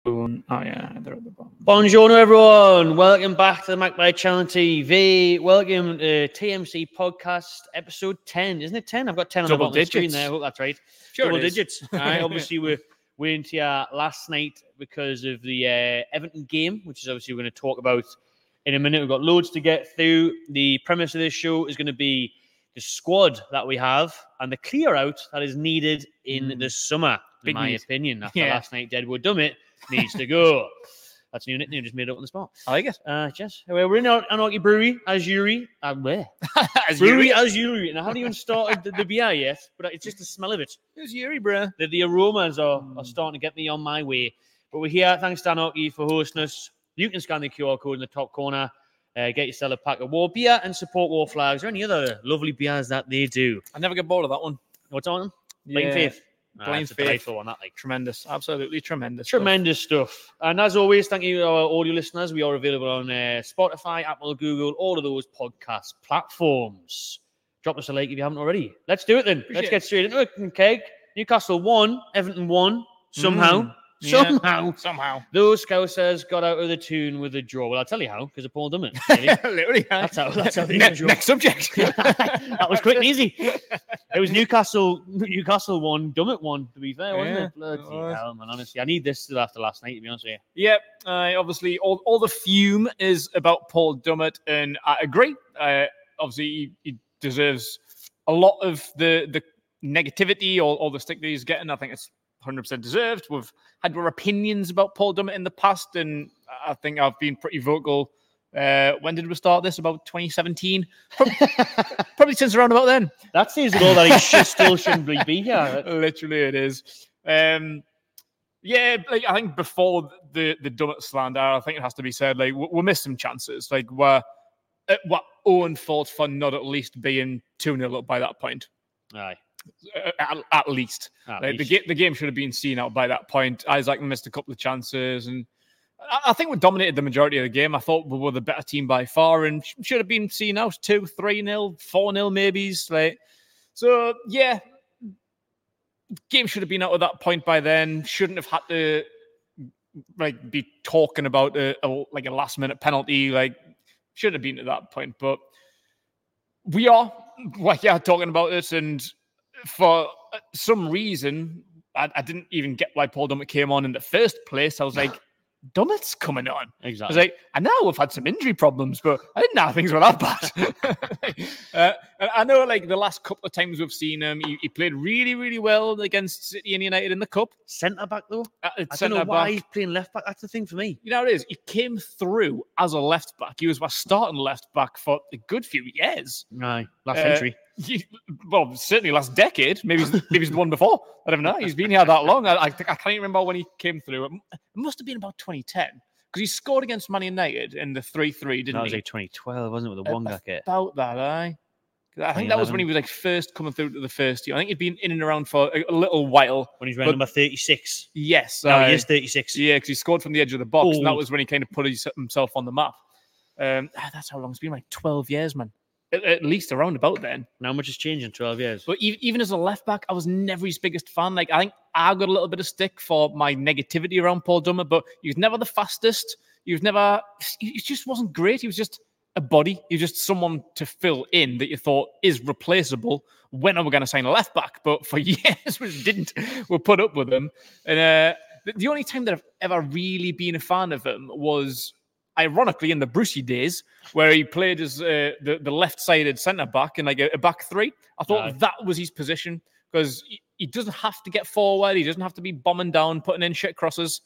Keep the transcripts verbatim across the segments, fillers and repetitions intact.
Oh yeah, they're at the bottom. Buongiorno everyone, welcome back to the MacBite Channel T V. Welcome to T M C Podcast episode ten. Isn't it ten? I've got ten on Double the bottom of the screen digits. there. I hope that's right. Sure Double it is. digits. All right, obviously we're we're into here last night because of the uh, Everton game, which is obviously we're going to talk about in a minute. We've got loads to get through. The premise of this show is going to be the squad that we have and the clear out that is needed in mm. the summer, in Big my need. opinion. After Yeah. last night, Deadwood Dummit needs to go. That's a new nickname, just made it up on the spot. I like it. Uh, yes. Well, we're in An- Anarchy Brewery, as Yuri. Uh, where? As Brewery, Yuri. as Yuri. And I haven't even started the, the beer yet, but it's just the smell of it. It's Yuri, bro. The, the aromas are, are starting to get me on my way. But we're here. Thanks to Anarchy for hosting us. You can scan the Q R code in the top corner. Uh, get yourself a pack of War beer and support War Flags or any other lovely beers that they do. I never get bored of that one. What's on them? Blind Yeah. Faith. Blind Ah, it's a Faith. delightful one, that like. Tremendous. Absolutely tremendous. stuff. Tremendous stuff. And as always, thank you to our audio listeners. We are available on uh, Spotify, Apple, Google, all of those podcast platforms. Drop us a like if you haven't already. Let's do it then. Appreciate Let's it. get straight into it. Keg. Newcastle won. Everton won. Somehow. Mm, yeah. Somehow. Somehow. Those Scousers got out of the tune with a draw. Well, I'll tell you how, because of Paul Dummett. Really. Literally. That's how, that's how they Ne- got draw. next subject. That was quick and easy. It was Newcastle. Newcastle won. Dummett won. To be fair, wasn't Yeah, it? Bloody it was. hell, man. Honestly, I need this still after last night. To be honest with you. Yep. Uh, obviously, all, all the fume is about Paul Dummett, and I agree. Uh, obviously, he, he deserves a lot of the the negativity or all the stick that he's getting. I think it's one hundred percent deserved. We've had our opinions about Paul Dummett in the past, and I think I've been pretty vocal. Uh, when did we start this? About twenty seventeen? Probably, probably since around about then. That seems ago that he should, still shouldn't really be here. Literally, it is. Um, yeah, like I think before the the Dummett slander, I think it has to be said, like we, we missed some chances. Like we're at what own fault for not at least being two nil up by that point. Aye. Uh, At, at least, At like, the, least. ga- the game should have been seen out by that point. Isaac missed a couple of chances, and I, I think we dominated the majority of the game. I thought we were the better team by far, and sh- should have been seen out two, three nil, four nil, maybe. Like, so yeah, game should have been out at that point by then. Shouldn't have had to like be talking about a, a like a last minute penalty. Like, should have been at that point, but we are like yeah talking about this, and for some reason, I, I didn't even get why Paul Dummett came on in the first place. I was like, Dummett's coming on. I Exactly. was like, I know we've had some injury problems, but I didn't know things were that bad. uh, and I know, like, the last couple of times we've seen him, he, he played really, really well against City and United in the Cup. Centre back though. Uh, I don't know centre why back. he's playing left back. That's the thing for me. You know what it is? He came through as a left back. He was my starting left back for a good few years. Aye. Last Uh, century. He- well, certainly last decade. Maybe he's, maybe he's the one before. I don't know. He's been here that long. I, I, think- I can't even remember when he came through. It, m- it must have been about twenty ten because he scored against Man United in the three three, didn't That was he? like twenty twelve, wasn't it, with the Uh, Wonga kit? About that, aye. I think that was when he was like first coming through to the first team. I think he'd been in and around for a, a little while. When he's wearing but- number thirty-six. Yes, Now uh, he is thirty-six. yeah, because he scored from the edge of the box, and that Old. was when he kind of put his, himself on the map. Um, ah, that's how long it's been, like twelve years, man. At, at least around about then. Now much has changed in twelve years. But even, even as a left back, I was never his biggest fan. Like, I think I got a little bit of stick for my negativity around Paul Dummett, but he was never the fastest. He was never, he he just wasn't great. He was just a body. He was just someone to fill in that you thought is replaceable. When are we going to sign a left back? But for years, we didn't. We put up with him. And uh, the, the only time that I've ever really been a fan of him was, ironically, in the Brucey days, where he played as uh, the, the left-sided centre-back in like a, a back three. I thought Aye. that was his position because he, he doesn't have to get forward. He doesn't have to be bombing down, putting in shit crosses.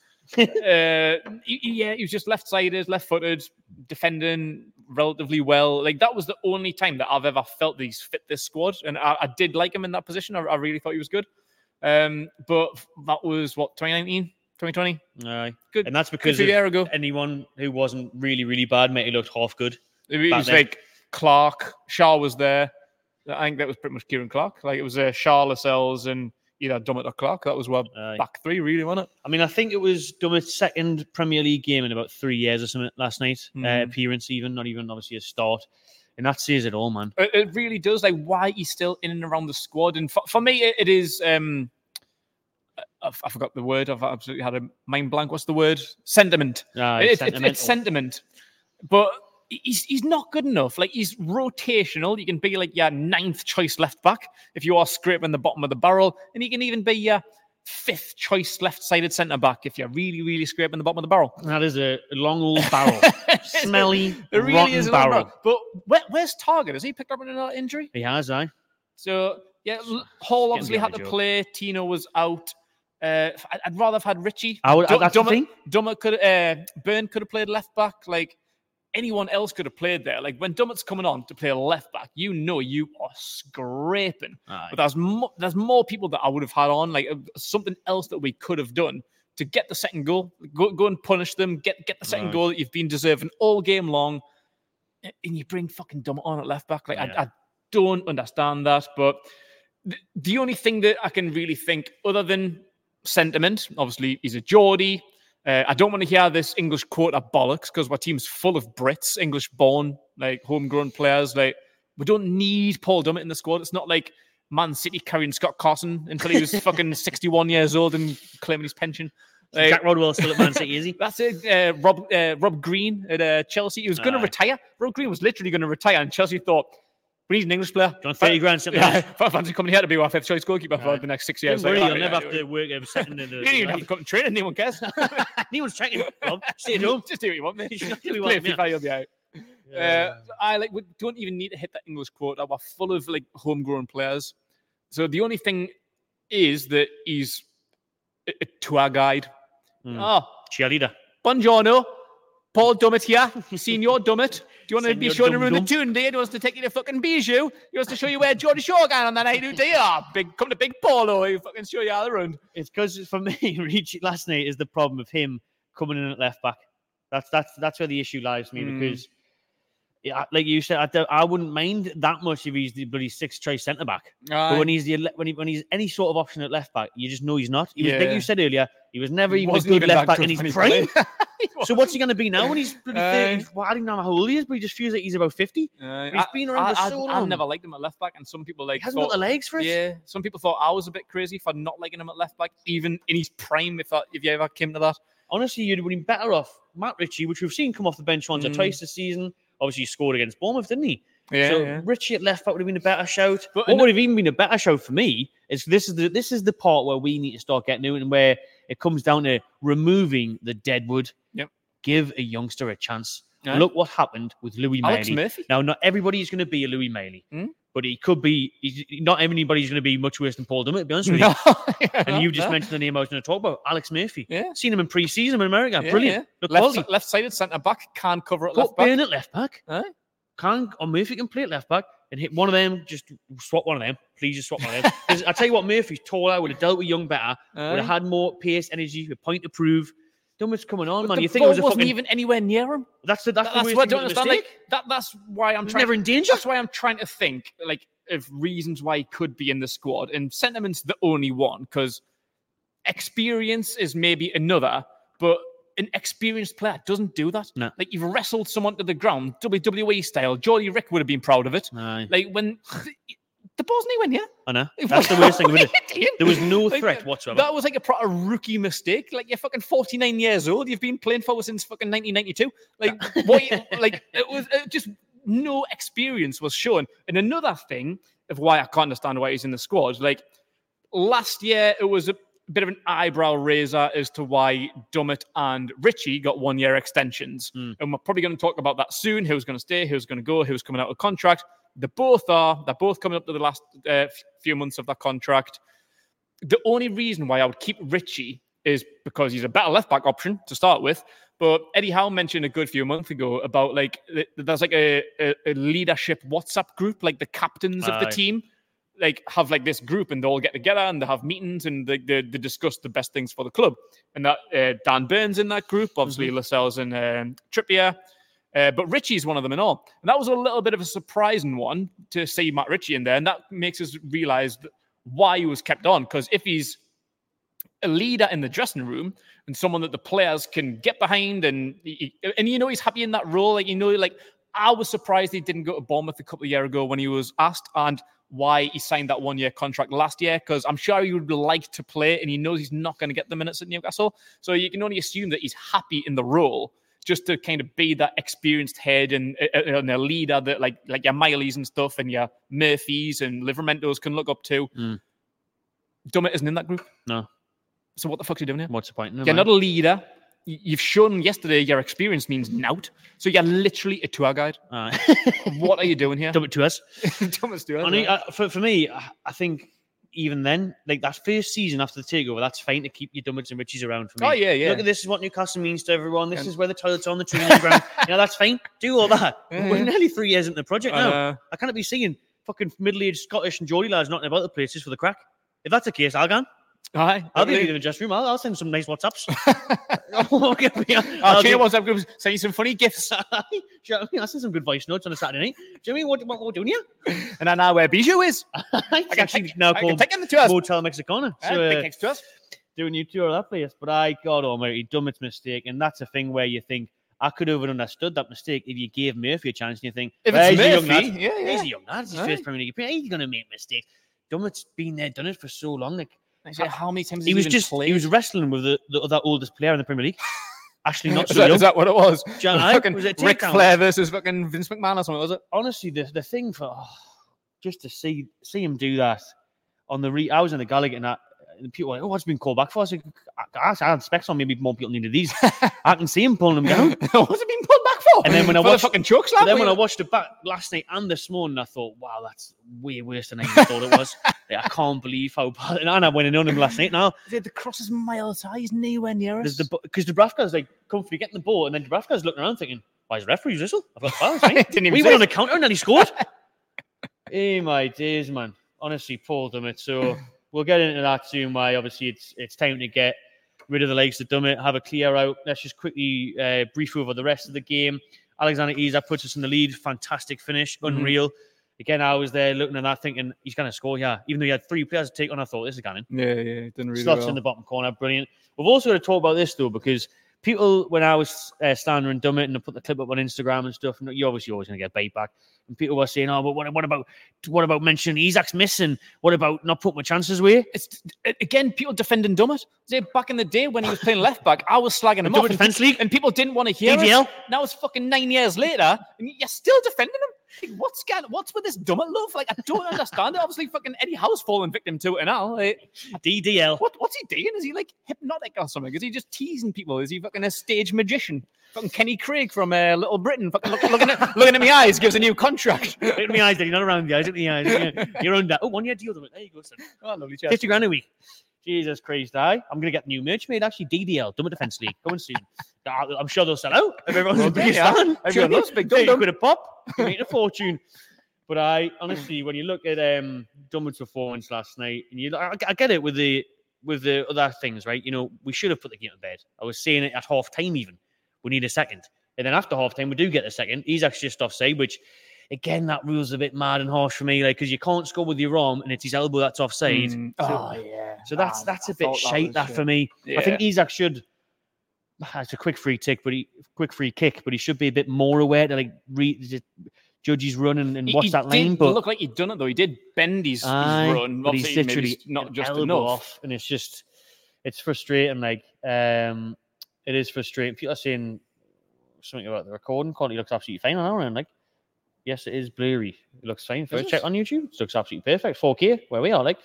uh, he- he- yeah, he was just left-sided, left-footed, defending relatively well. Like, that was the only time that I've ever felt that he's fit this squad, and I, I did like him in that position. I, I really thought he was good. Um, but that was, what, twenty nineteen? twenty twenty? Aye. Good. And that's Good because few of year ago. anyone who wasn't really, really bad, mate, he looked half good. It back was then. like Clark, Shaw was there. I think that was pretty much Kieran Clark. Like, it was uh, Shaw, Lascelles, and either Dummett or Clark. That was what Aye. back three, really, wasn't it? I mean, I think it was Dummett's second Premier League game in about three years or something last night. Uh, Mm. appearance, even, not even obviously a start. And that says it all, man. It, it really does. Like, why he's still in and around the squad. And for, for me, it, it is um, I, I forgot the word. I've absolutely had a mind blank. What's the word? Sentiment. Uh, It- it's it- it's, it's sentiment. But he's he's not good enough. Like, he's rotational. You can be like your ninth choice left back if you are scraping the bottom of the barrel, and he can even be your fifth choice left-sided centre back if you're really, really scraping the bottom of the barrel. That is a long old barrel, smelly, It really rotten is a barrel. barrel. But where, where's Target? Has he picked up another injury? He has, I. So yeah, L- Hall obviously had behind to Joe. play. Tino was out. Uh, I'd I'd rather have had Richie. I would- Du- that's the Dummett- thing. Dummett could uh, Byrne could have played left back. Like, anyone else could have played there. Like, when Dummett's coming on to play left back, you know you are scraping. Aye. But there's mo- there's more people that I would have had on, like uh, something else that we could have done to get the second goal. Go go and punish them. Get get the second Right. goal that you've been deserving all game long, and you bring fucking Dummett on at left back. Like, Yeah. I, I don't understand that. But the, the only thing that I can really think, other than sentiment, obviously he's a Geordie. Uh, I don't want to hear this English quota bollocks because our team's full of Brits, English-born, like homegrown players. Like, we don't need Paul Dummett in the squad. It's not like Man City carrying Scott Carson until he was fucking sixty-one years old and claiming his pension. Like, Jack Rodwell's still at Man City, is he? that's it. Uh, Rob uh, Rob Green at uh, Chelsea. He was going to Aye. retire. Rob Green was literally going to retire, and Chelsea thought, we need an English player. John, thirty grand, something Yeah, else. fancy coming here to be our fifth choice goalkeeper for Aye. the next six Don't years. worry, Like, you'll oh, never yeah, have to work a second in the. You don't even have to come to training. No one cares. No one's checking. Rob, stay at home. Just do what you want, mate. You Just should do what play you want, FIFA, you'll be out. Uh, I like. We don't even need to hit that English quota. We're full of like homegrown players. So the only thing is that he's a, a tour guide. Mm. Oh, Cheerleader. buongiorno. Paul Dummett here. Senior Dummett. Do you want to be Senior showing Dum around the Dum. tune day? He wants to take you to fucking Bijou. He wants to show you where Geordie Shore going on that night, do you? Oh, big, come to Big Paulo. He'll fucking show you all around. It's because for me, Ricci last night is the problem of him coming in at left back. That's that's that's where the issue lies for me Mm. because, yeah, like you said, I, don't- I wouldn't mind that much if he's the bloody sixth choice centre back. But when he's the ele- when he, when he's any sort of option at left back, you just know he's not. He was, like Yeah. you said earlier, he was never He even a wasn't good even left that back good in his when he prime. played. So what's he going to be now when he's bloody Uh, thirty? Well, I don't know how old he is, but he just feels like he's about fifty. Uh, He's been around for I, so I, I've long. never liked him at left back, and some people like He hasn't thought, got the legs for it. yeah, some people thought I was a bit crazy for not liking him at left back, even in his prime. If that, if you ever came to that, Honestly, you'd have been better off Matt Ritchie, which we've seen come off the bench once or Mm. twice this season. Obviously, he scored against Bournemouth, didn't he? yeah, so yeah. Ritchie at left back would have been a better shout. But what ano- would have even been a better shout for me is this is the this is the part where we need to start getting to and where it comes down to removing the deadwood. Yep. Give a youngster a chance. Aye. Look what happened with Louis Alex Maley. Murphy. Now, not everybody is going to be a Louis Maley, Hmm? but he could be. He's, not everybody's going to be much worse than Paul Dummett, to be honest with you. No. And you just No. mentioned the name I was going to talk about, Alex Murphy. Yeah. Seen him in pre-season in America. Yeah, Brilliant. yeah. Look, Left, quality. left-sided centre back can cover at Put left back. Byrne at left back. Aye. Can or Murphy can play at left back and hit one of them. Just swap one of them. Please just swap one of them. 'Cause I tell you what, Murphy's taller. Would have dealt with Young better. Would Aye. have had more pace, energy, a point to prove. Dummett's coming on, But man. the You think it ball was a wasn't fucking? even anywhere near him. That's the that's, That's the what I worst don't thing about the understand. Like, mistake. that, that's why I'm He was trying. never in danger. That's why I'm trying to think like of reasons why he could be in the squad. And sentiment's the only one because experience is maybe another, but an experienced player doesn't do that. No. Like, you've wrestled someone to the ground, W W E style. Geordie Rick would have been proud of it. Aye. Like when the ball's not even, yeah. I know. That's the worst thing with it. There was no Like, threat whatsoever. That was like a proper rookie mistake. Like, you're fucking forty-nine years old. You've been playing football since fucking nineteen ninety-two. Like, what? you- like, it was it just no experience was shown. And another thing of why I can't understand why he's in the squad. Like, last year, it was a bit of an eyebrow raiser as to why Dummett and Ritchie got one-year extensions. Mm. And we're probably going to talk about that soon. Who's going to stay? Who's going to go? Who's coming out of contract? They both are. They're both coming up to the last uh, few months of that contract. The only reason why I would keep Ritchie is because he's a better left-back option to start with. But Eddie Howe mentioned a good few months ago about like th- there's like a, a, a leadership WhatsApp group, like the captains of the Aye. team, like have like this group and they all get together and they have meetings and they, they, they discuss the best things for the club. And that uh, Dan Burns in that group, obviously Mm-hmm. Lascelles and um, Trippier. Uh, but Ritchie's one of them and all. And that was a little bit of a surprising one to see Matt Ritchie in there. And that makes us realize why he was kept on. Because if he's a leader in the dressing room and someone that the players can get behind and he, and you know he's happy in that role. Like, you know, like I was surprised he didn't go to Bournemouth a couple of years ago when he was asked. And why he signed that one-year contract last year, because I'm sure he would like to play, and he knows he's not going to get the minutes at Newcastle. So you can only assume that he's happy in the role, just to kind of be that experienced head and, and a leader that like like your Mileys and stuff and your Murphys and Livermentos can look up to. Mm. Dummett isn't in that group. No. So what the fuck are you doing here? What's the point? No, you're man. not a leader. You've shown yesterday your experience means nout. So you're literally a tour guide. Uh, what are you doing here? Dumb it to us. Dummett to us. I mean, uh, for, for me, I think even then, like that first season after the takeover, that's fine to keep your Dummets and Richies around for me. Oh, yeah, yeah. Look at this is what Newcastle means to everyone. This And- is where the toilets are on the training ground. You know, that's fine. Do all that. Yeah, We're yeah. nearly three years into the project now. Uh, I can't be seeing fucking middle-aged Scottish and Geordie lads knocking about the place just for the crack. If that's the case, I'll go on. Aye. I'll be in the dressing room. I'll, I'll send some nice WhatsApps. I'll, get me, I'll, I'll I'll change give- WhatsApp groups, send you some funny gifts. Do you know what I mean? I'll send some good voice notes on a Saturday night. Do you know what I mean? What, what, what we're doing here? And I know where Bijou is. I I can actually take, now I can called take him to us. Motel Mexicana. Uh, So, big uh, thanks to us. doing you tour of that place. But I, God almighty, Dummett's mistake. And that's a thing where you think, I could have understood that mistake if you gave Murphy a chance and you think, If well, it's he's a young Murphy, lad. yeah, yeah. He's a young lad. It's his Aye. first Premier League appearance. He's going to make mistakes. Dummett's been there, done it for so long. Like, Actually, how many times he has was even just, played? he was wrestling with the, the other oldest player in the Premier League. Actually, not is, so that, young. is that what it was? John, aye, fucking was it Ric takedown? Flair versus fucking Vince McMahon or something, was it? Honestly, the the thing for oh, just to see see him do that on the re, I was in the Gallagher and that and people were like, oh, what's been called back for? I was like, I, I had specs on, maybe more people needed these. I can see him pulling them down. What's it been pulled back for? And then when I For watched- the fucking choke slam. But then when I wheel? watched it back last night and this morning, I thought, wow, that's way worse than I even thought it was. Like, I can't believe how bad. And I went in on him last night. Now the, the cross is miles high. He's nowhere near us. there's the because Dubravka's like comfortably getting the ball, and then Dubravka's looking around thinking, why is the referee's whistle? I've got fouls. Right? Didn't even We say went on it. a counter and then he scored. Hey, my days, man. Honestly, Paul Dummett. So we'll get into that soon. Why obviously it's it's time to get rid of the legs of Dummett, have a clear out. Let's just quickly uh, brief over the rest of the game. Alexander Isak puts us in the lead. Fantastic finish, unreal. Again, I was there looking at that, thinking he's going to score here. Even though he had three players to take on, I thought this is going. Yeah, yeah, didn't really Slots well. in the bottom corner, brilliant. We've also got to talk about this though, because people, when I was uh, standing and Dummett and I put the clip up on Instagram and stuff, and you're obviously always going to get bait back. And people were saying, "Oh, but what, what about what about mentioning Isak's missing? What about not putting my chances away?" It's again people defending Dummett. Say back in the day when he was playing left back, I was slagging him The off, Dummett and, Defence League? and people didn't want to hear D D L? it. Now it's fucking nine years later, and you're still defending him. Like, what's going? What's with this Dummett love? Like, I don't understand it. Obviously, fucking Eddie Howe's fallen victim to it now. Like, D D L. what what's he doing? Is he like hypnotic or something? Is he just teasing people? Is he fucking a stage magician? Fucking Kenny Craig from uh, Little Britain. Fucking look, looking at looking at my eyes gives a new contract. Look at my eyes, Daddy, not around the eyes. Look at the eyes. Yeah. You're under. Oh, one year deal. Dummett. There you go, son. Oh, lovely chat. fifty grand a week. Jesus Christ, I. I'm going to get new merch made, actually. D D L, Dummett Defence League. Coming soon. I'm sure they'll sell out. If everyone's Well, a big yeah. fan. Everyone loves Big Dum Hey, Dum. quid a pop. You make a fortune. But I, honestly, when you look at um, Dummett's performance last night, and you, I, I get it with the with the other things, right? You know, we should have put the game to bed. I was saying it at half time even. We need a second. And then after half time, we do get a second. Isak's just offside, which, again, that rule's a bit mad and harsh for me, like, because you can't score with your arm and it's his elbow that's offside. Mm. So, Oh, yeah. so that's Ah, that's I a bit thought shite, was that, shit. for me. Yeah. I think Isak should. It's a quick free tick, but he quick free kick, but he should be a bit more aware to like read just judge his run and, and He- watch he that lane. did But look like he'd done it though. He did bend his, his Aye, run, but he's Obviously, maybe literally it's not an just elbow enough. off, and it's just it's frustrating. Like um, it is frustrating. People are saying something about the recording quality looks absolutely fine on our end. Like, yes, it is blurry. It looks fine. First it? check on YouTube, it looks absolutely perfect. four K where we are. Like,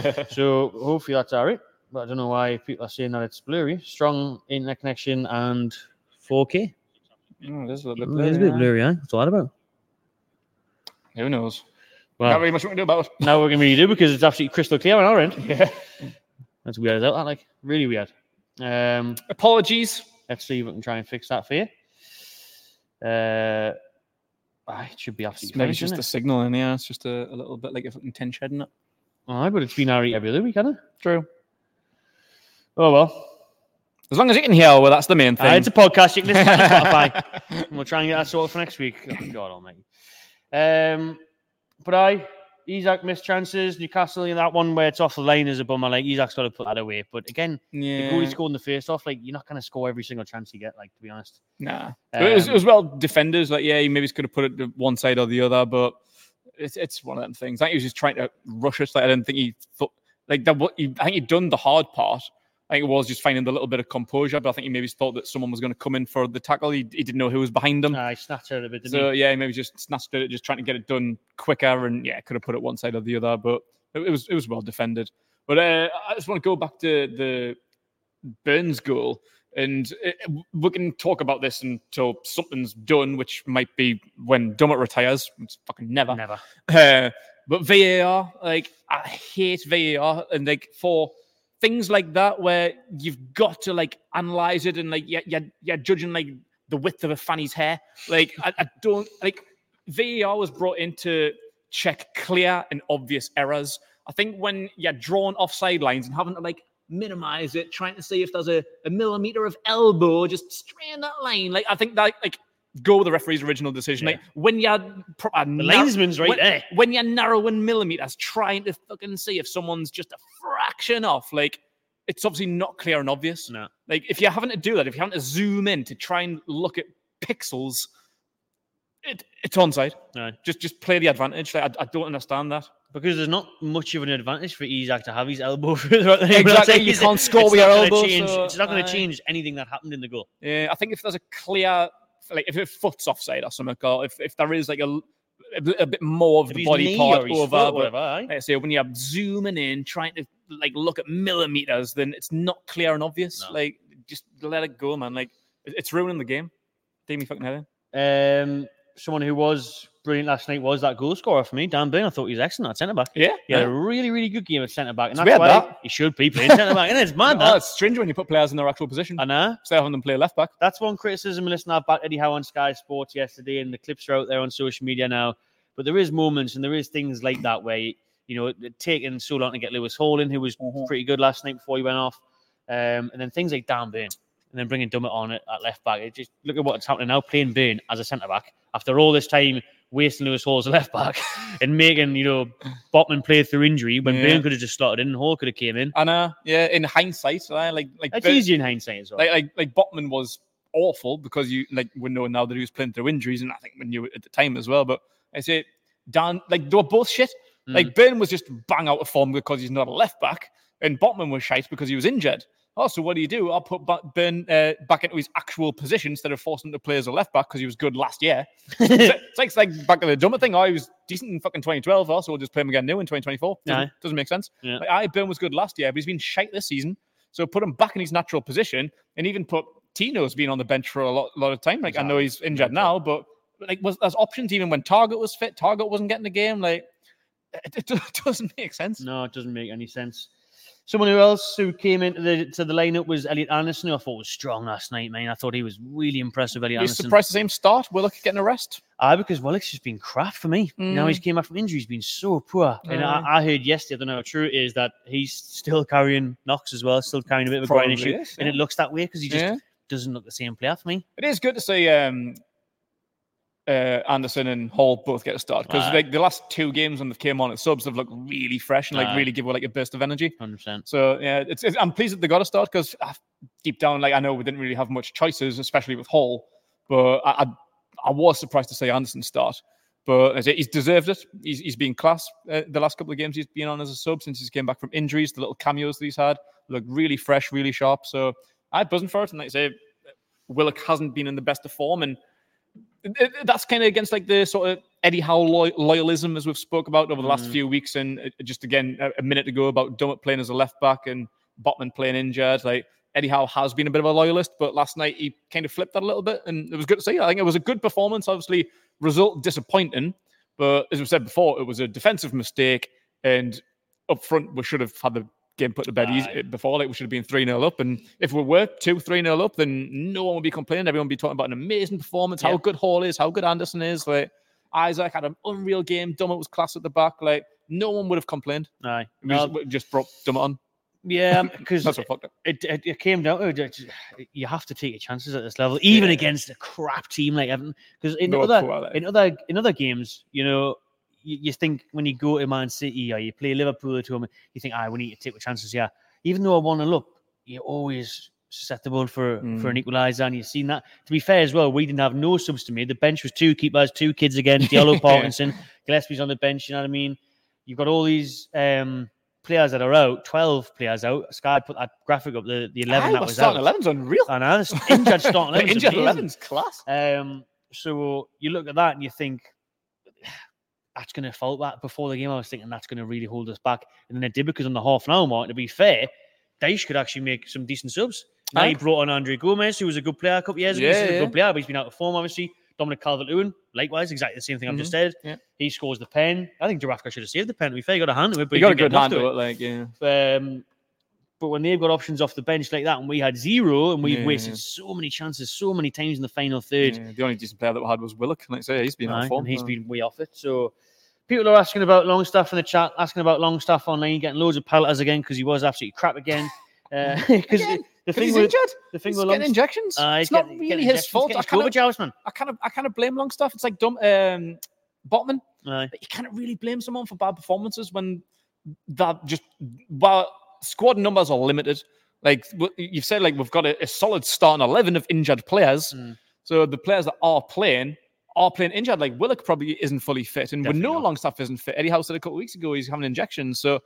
so hopefully that's all right. But I don't know why people are saying that it's blurry. Strong internet connection and four K. Mm, there's a little bit Mm, It's a blurry, bit yeah. blurry, eh? What's all that about? Who knows? Well, Not really much we can do about it. now we're going to redo because it's absolutely crystal clear on our end. Yeah. That's weird as hell, that, like, really weird. Um, Apologies. let's see if we can try and fix that for you. Uh, ah, it should be absolutely Maybe fine, it's just shouldn't a it? signal in here. It's just a, a little bit like a fucking tin shed in it. Aye, but it's been our every other week, hasn't it? True. Oh, well. As long as you can hear, well, that's the main thing. Uh, it's a podcast. You can listen to it on Spotify. And we'll try and get that sorted for next week. Oh, God almighty. Um, but I, Isak missed chances. Newcastle, in that one where it's off the line is a bummer. Like, Isak's got to put that away. But again, yeah. the goal he scored in the first off, like, you're not going to score every single chance you get, like, to be honest. Nah. Um, it, was, it was well defenders. Like, yeah, he maybe could have put it to one side or the other, but it's it's one of them things. I think he was just trying to rush it. Like, I didn't think he thought like that. What he, I think he'd done the hard part. I think it was just finding the little bit of composure, but I think he maybe thought that someone was going to come in for the tackle. He, he didn't know who was behind him. Uh, he snatched it a bit, didn't so he? yeah, maybe just snatched it, just trying to get it done quicker, and yeah, could have put it one side or the other, but it, it was it was well defended. But uh, I just want to go back to the Burns goal, and it, we can talk about this until something's done, which might be when Dummett retires. It's fucking never, Never. Uh, but V A R, like I hate V A R, and like for things like that where you've got to like analyze it and like you're, you're, you're judging like the width of a fanny's hair. Like I, I don't like V A R was brought in to check clear and obvious errors. I think when you're drawn offside lines and having to like minimize it, trying to see if there's a, a millimeter of elbow just straight in that line, like I think that like go with the referee's original decision. Yeah. Like when you're pro- uh, The nar- linesman's right when, there. when you're narrowing millimeters, trying to fucking see if someone's just a fraction off, like it's obviously not clear and obvious. No. Like if you're having to do that, if you're having to zoom in to try and look at pixels, it, it's onside. No. Just just play the advantage. Like I, I don't understand that. Because there's not much of an advantage for Isak to have his elbow throughout the Exactly, you can't score with your elbow, Change, so, it's not going aye. to change anything that happened in the goal. Yeah, I think if there's a clear, like if it foot's offside or something, or if, if there is like a, a, a bit more of If the his body knee part or his over, foot or but whatever, aye. like I say, when you're zooming in, trying to like look at millimeters, then it's not clear and obvious. No. Like just let it go, man. Like it- it's ruining the game. Damien fucking head in. Um, someone who was brilliant last night was that goal scorer for me, Dan Burn. I thought he was excellent at centre back. Yeah, He had a really, really good game at centre back, and It's that's weird, why that. he should be playing centre back. And it's mad, Oh, that. it's strange when you put players in their actual position. I know. Instead of having them play left back. That's one criticism. Listen, I backed Eddie Howe on Sky Sports yesterday, and the clips are out there on social media now. But there is moments and there is things like that where, you know, it taking so long to get Lewis Hall in, who was Mhm. pretty good last night before he went off. Um, and then things like Dan Burn, and then bringing Dummett on at, at left back. It just look at what's happening now, playing Burn as a centre back after all this time wasting Lewis Hall as a left back and making, you know, Botman play through injury when Yeah. Burn could have just slotted in and Hall could have came in. And uh, yeah, in hindsight, uh, like like It's Bur- easy in hindsight as well. like like like Botman was awful because you like we know now that he was playing through injuries, and I think we knew it at the time as well. But I say Dan, like they were both shit. Mm. Like Burn was just bang out of form because he's not a left back, and Botman was shite because he was injured. Oh, so what do you do? I'll put ba- Burn uh, back into his actual position instead of forcing him to play as a left back because he was good last year. it's, like, it's like it's like back in the Dummett thing. Oh, he was decent in fucking twenty twelve. Also, we'll just play him again new in twenty twenty-four. Doesn't, Aye. doesn't make sense. Yeah. Like, aye, Burn was good last year, but he's been shite this season. So put him back in his natural position, and even put Tino's been on the bench for a lot, lot of time. Like I know he's injured now, but like was there's options even when Target was fit. Target wasn't getting the game. Like it, it doesn't make sense. No, it doesn't make any sense. Someone who else who came into the to the lineup was Elliot Anderson, who I thought was strong last night, man. I thought he was really impressive, Elliot He's Anderson. surprised the same start. Willock getting a rest. Aye, because Willock's just been crap for me. Mm. Now he's came back from injury, he's been so poor. And Aye. I, I heard yesterday, I don't know how true it is, that he's still carrying knocks as well, still carrying a bit of a groin Probably issue. is, And yeah. it looks that way because he just Yeah. doesn't look the same player for me. It is good to see um, uh, Anderson and Hall both get a start because Aye. like the last two games when they came on at subs, they've looked really fresh and like Aye. really give like a burst of energy. one hundred percent. So yeah, it's, it's I'm pleased that they got a start because uh, deep down, like I know we didn't really have much choices, especially with Hall, but I I, I was surprised to see Anderson start. But as I say, he's deserved it. He's he's been class. Uh, the last couple of games he's been on as a sub since he came back from injuries. The little cameos that he's had look really fresh, really sharp. So I'm buzzing for it. And like I say, Willock hasn't been in the best of form, and it- it- that's kind of against like the sort of Eddie Howe loy- loyalism as we've spoke about over the last Mm. few weeks. And uh, just again a, a minute ago about Dummett playing as a left back and Botman playing injured. Like Eddie Howe has been a bit of a loyalist, but last night he kind of flipped that a little bit, and it was good to see. I think it was a good performance. Obviously, result disappointing, but as we said before, it was a defensive mistake, and up front we should have had the game put to bed Aye. easy before. Like we should have been three nil up, and if we were two, three nil up, then no one would be complaining. Everyone would be talking about an amazing performance, how Yeah. good Hall is, how good Anderson is. Like Isaac had an unreal game. Dummett was class at the back. Like no one would have complained. Aye. We No, just, we just brought Dummett on. yeah, because That's what fucked up. it, it, it came down to it. You have to take your chances at this level, even Yeah. against a crap team like Everton. Because in No, other poor, like. in other in other games, you know, you, you think when you go to Man City or you play Liverpool at home, you think, "Ah, we need to take the chances." Yeah, even though I want to look, you always susceptible for, Mm. for an equaliser, and you've seen that. To be fair as well, we didn't have no subs to me. The bench was two keepers, two kids again, Diallo, Parkinson, Gillespie's on the bench, you know what I mean? You've got all these um, players that are out, twelve players out. Sky put that graphic up, the, the eleven Aye, that but was starting out. eleven's unreal. I know, this injured starting The eleven. injured eleven's class. Um, so you look at that and you think, that's going to fall back. Before the game, I was thinking that's going to really hold us back. And then it did, because on the half an hour mark, to be fair, Dyche could actually make some decent subs. Now Aye. he brought on Andre Gomez, who was a good player a couple of years ago. Yeah, He's still a yeah. good player, but he's been out of form, obviously. Dominic Calvert-Lewin, likewise, exactly the same thing I've just said. Yeah. He scores the pen. I think Dubravka should have saved the pen. To be fair, he got a hand to it, but You got a didn't good get enough hand to to it, like, yeah. it. Um, but when they've got options off the bench like that, and we had zero, and we've Yeah. wasted so many chances, so many times in the final third, Yeah, the only decent player that we had was Willock. Like I say, he's been out Aye, of form. and he's so. been way off it. So people are asking about Longstaff in the chat, asking about Longstaff online, getting loads of pelleters again because he was absolutely crap again. Because Again, the 'Cause thing he's with injured. the thing He's with getting Longstaff, injections. uh, it's he's not getting- really getting his injections, fault. getting I his kind COVID of, jabs, man. I kind of, I kind of blame Longstaff. It's like dumb, um, Botman. Aye. But you can't really blame someone for bad performances when that just well, squad numbers are limited. Like w- you've said, like we've got a, a solid starting eleven of injured players. Mm. So the players that are playing are playing injured. Like Willock probably isn't fully fit, and Definitely we know not. Longstaff isn't fit. Eddie Howe said a couple of weeks ago he's having injections. So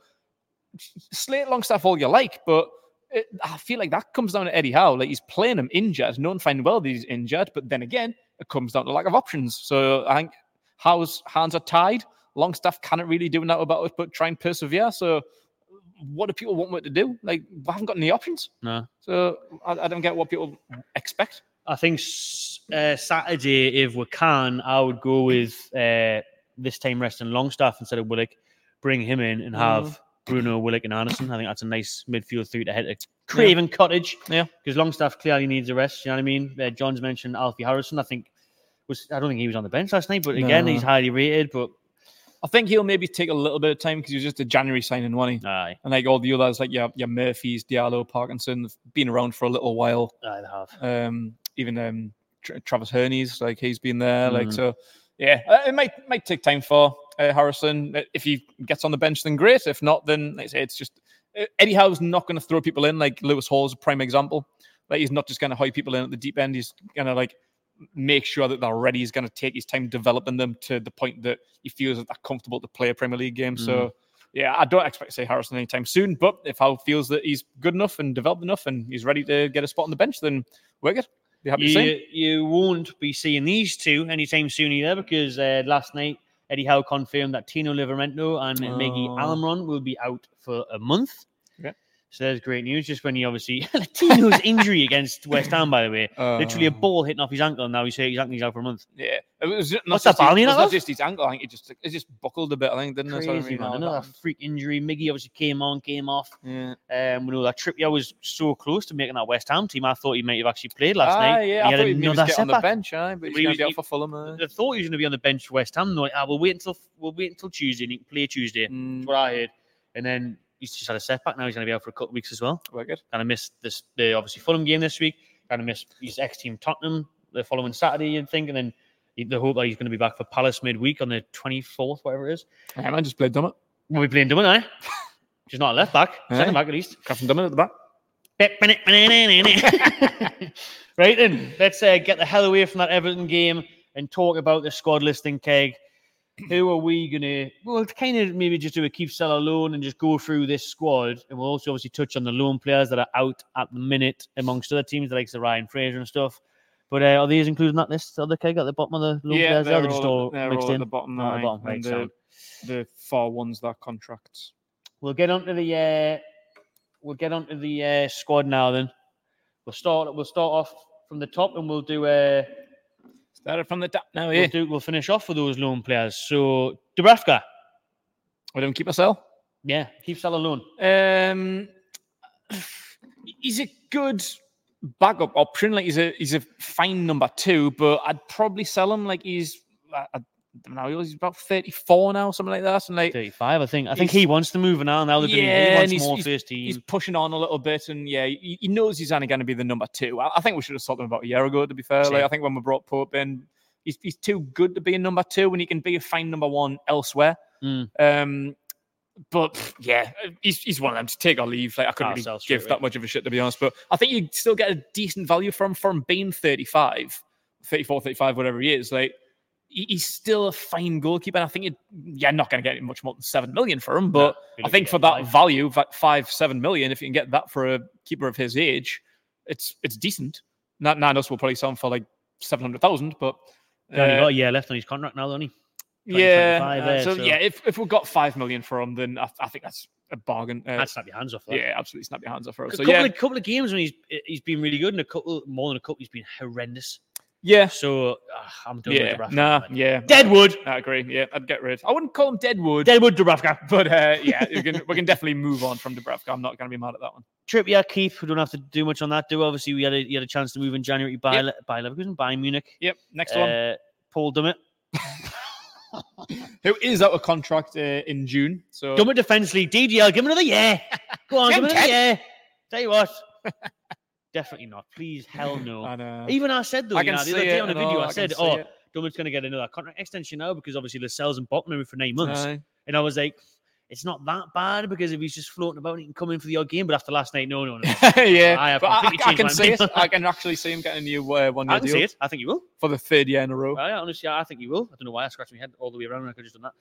slate Longstaff all you like, but it, I feel like that comes down to Eddie Howe. Like he's playing him injured. No one find well that he's injured, but then again, it comes down to lack of options. So I think Howe's hands are tied. Longstaff cannot really do that about it, but try and persevere. So what do people want me to do? Like we haven't got any options. No. So I, I don't get what people expect. I think s- uh, Saturday, if we can, I would go with uh, this time resting Longstaff instead of Willock. Bring him in and have Mm. Bruno, Willock, and Anderson. I think that's a nice midfield three to head to Craven Cottage. Yeah. Because Longstaff clearly needs a rest. You know what I mean? Uh, John's mentioned Alfie Harrison. I think was I don't think he was on the bench last night, but again, No. he's highly rated. But I think he'll maybe take a little bit of time because he was just a January signing, wasn't he? aye, And like all the others, like your, your Murphys, Diallo, Parkinson, have been around for a little while. aye, they have. Um, even um, Tra- Travis Herney's, like he's been there. Like Mm. so, yeah, uh, it might might take time for uh, Harrison. Uh, If he gets on the bench, then great. If not, then like I say, it's just uh, Eddie Howe's not going to throw people in. Like Lewis Hall's a prime example. Like he's not just going to hoy people in at the deep end. He's going to like make sure that they're ready. He's going to take his time developing them to the point that he feels that they're comfortable to play a Premier League game. So. Yeah, I don't expect to see Harrison anytime soon, but if Howe feels that he's good enough and developed enough and he's ready to get a spot on the bench, then we're good. Be happy to see him. You, you won't be seeing these two anytime soon either, because uh, last night Eddie Howe confirmed that Tino Livramento and uh, Miggy Oh. Almiron will be out for a month. Okay. So there's great news. Just when he obviously Tino's injury against West Ham, by the way, literally a Oh. ball hitting off his ankle, and now he's his ankle he's out for a month. Yeah, it was not What's just that, Barney, his, that it's not was? just his ankle. I think it just it just buckled a bit. I think didn't it? So I Crazy mean, man, uh, another that- freak injury. Miggy obviously came on, came off. Yeah, Um, we know that Trippier was so close to making that West Ham team. I thought he might have actually played last ah, night. yeah. He I had thought he'd maybe another just get on the setback. bench, aye, but he's But he going was- to be out he- for Fulham. Uh, I thought he was going to be on the bench for West Ham. No, ah, we'll wait until we'll wait until Tuesday and he can play Tuesday. mm, That's what I heard. And then he's just had a setback. Now he's going to be out for a couple of weeks as well. we're good. Kind of missed this the obviously Fulham game this week. Kind of missed his ex team Tottenham the following Saturday, you'd think, and then he- the hope that he's going to be back for Palace midweek on the twenty-fourth, whatever it is. Yeah, man, just played Dummett. We'll be playing Dummett, eh? She's not a left back, second Aye. back at least. Captain Dummett at the back. Right then, let's uh, get the hell away from that Everton game and talk about the squad listing, Keg. Who are we going to, well, kind of maybe just do a keep sell loan and just go through this squad. And we'll also obviously touch on the loan players that are out at the minute amongst other teams, like the Ryan Fraser and stuff. But uh, are these included in that list, the other Keg at the bottom of the loan Yeah, players? There? they're They're just all, all they're mixed all in. at the bottom. Oh, at the aye, bottom, right, and the, sound. the four ones that contracts. We'll get onto the uh, we'll get onto the uh, squad now. Then we'll start. We'll start off from the top, and we'll do. Uh, Started from the top now, we'll yeah. do. We'll finish off with those loan players. So Dubravka, We don't keep ourselves. yeah, keep selling loan. Um, he's a good backup option. Like he's a he's a fine number two, but I'd probably sell him like he's I, I don't know, he's about thirty-four now, something like that. And like Thirty-five, I think. I think He's- he wants to move now. Now they've been, Yeah, he and wants he's- more he's- first team. he's pushing on a little bit, and yeah, he, he knows he's only going to be the number two. I, I think we should have sold him about a year ago. To be fair, Same. like I think when we brought Pope in, he's he's too good to be a number two, and he can be a fine number one elsewhere. Mm. Um, But yeah, he's he's one of them to take or leave. Like I couldn't I'll really sell straight give away. that much of a shit, to be honest. But I think you still get a decent value from from being thirty-five, thirty-four, thirty-five, whatever he is. Like he- he's still a fine goalkeeper. And I think you're yeah, not going to get much more than seven million for him. But No, I think for that value, that five, seven million, if you can get that for a keeper of his age, it's it's decent. Not Nanos will probably sell him for like seven hundred thousand, but He's only uh, got a year left on his contract now, don't he? yeah. twenty twenty-five uh, there, so, so- yeah, if if we've got five million for him, then I, I think that's a bargain. Uh, I'd snap your hands off that. yeah, absolutely snap your hands off for him. A So couple, yeah, of, couple of games when he's he's been really good, and a couple more than a couple he's been horrendous. yeah, So uh, I'm done yeah, with Dubravka. nah, man. yeah. Deadwood, I agree. Yeah, I'd get rid. I wouldn't call him Deadwood, Deadwood, Dubravka. but uh, yeah, we can we can definitely move on from Dubravka. I'm not going to be mad at that one. Trippier, keep. We don't have to do much on that. Do obviously we had a, you had a chance to move in January by Yep. Le- by Leverkusen, by Munich. Yep. Next one, Uh, Paul Dummett. who is out of contract uh, in June. So Dummett Defence League. D D L, give him another year. Go on, give him Ten, another ten. year. Tell you what. Definitely not. Please, hell no. and, uh, Even I said though, I you can know, the see other day it on a and video, all, I I can said, see "Oh, it. Dummett's going to get another contract extension now because obviously Lascelles and Botman are in for nine months." Aye. And I was like, "It's not that bad because if he's just floating about, he can come in for the odd game." But after last night, no, no, no. yeah, I have but I, completely I can changed see my it. mind. I can actually see him getting a new uh, one year I can deal see it. I think he will. for the third year in a row. I honestly, I think he will. I don't know why I scratched my head all the way around. I could have just done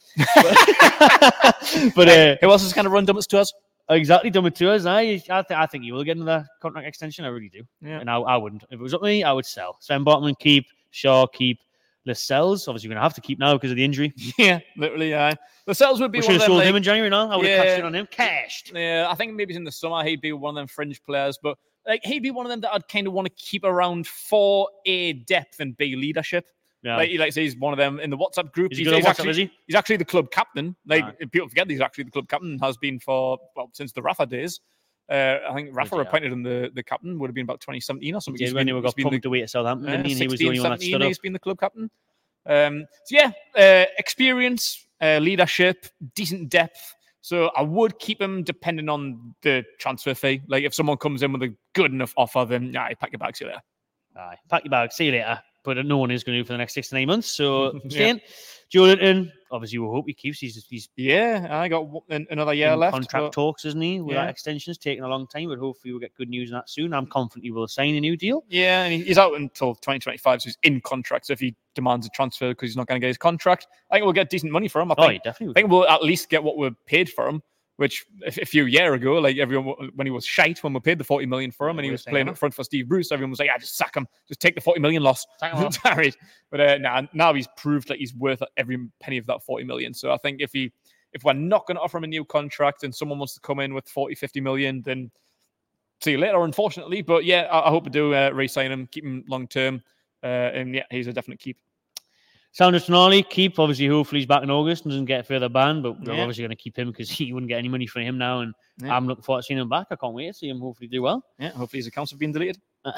that. but uh, Who else is going to run Dummett to us? exactly, done with two us. I, I, th- I think he will get another contract extension. I really do. Yeah. And I, I wouldn't. If it was up to me, I would sell. Sven Botman keep. Shaw keep. Lascelles, obviously, you're going to have to keep now because of the injury. Yeah, literally. Yeah, the Cells would be We one should of have them. sold Like, him in January. No, I would have Yeah. cashed in on him. Cashed. yeah, I think maybe in the summer he'd be one of them fringe players, but like he'd be one of them that I'd kind of want to keep around for A, depth, and B, leadership. Yeah. Like, he like say he's one of them in the WhatsApp group. Is he He's, good at he's WhatsApp, actually, is he? he's actually the club captain. Like Right. people forget he's actually the club captain. Has been for well since the Rafa days. Uh, I think Rafa yeah. appointed him the, the captain. Would have been about twenty seventeen or He something. did He's when been- he he's got been pumped the- away to Southampton, uh, didn't he? And he was the only one that seventeen, stood up. he's been the club captain. Um, so yeah, uh, experience, uh, leadership, decent depth. So I would keep him depending on the transfer fee. Like if someone comes in with a good enough offer, then yeah, pack your bags, see you later. Aye. Pack your bag. See you later. But no one is going to do for the next six to nine months. So Yeah. staying. Joe Linton, obviously, we'll hope he keeps. He's, he's Yeah, I got one- an- another year in left. contract but- talks, isn't he? With Yeah. that extension's taking a long time, but hopefully we'll get good news on that soon. I'm confident he will sign a new deal. Yeah, and he- he's out until twenty twenty-five, so he's in contract. So if he demands a transfer because he's not going to get his contract, I think we'll get decent money for him. I Oh, think, he definitely I will. think we'll at least get what we're paid for him. Which a a few year ago, like everyone when he was shite when we paid the forty million for him, Yeah, and he we were was saying playing that. up front for Steve Bruce, everyone was like, "Yeah, just sack him, just take the forty million loss." Sack him off. Sorry, but uh, now now he's proved that he's worth every penny of that forty million. So I think if he if we're not going to offer him a new contract and someone wants to come in with forty, fifty million, then see you later, unfortunately. But yeah, I, I hope we do uh, re-sign him, keep him long term, uh, and yeah, he's a definite keep. Sandro Tonali, keep. Obviously, hopefully he's back in August and doesn't get further banned, but we're Yeah. obviously going to keep him because he wouldn't get any money from him now. And Yeah. I'm looking forward to seeing him back. I can't wait to see him hopefully do well. Yeah, hopefully his accounts have been deleted.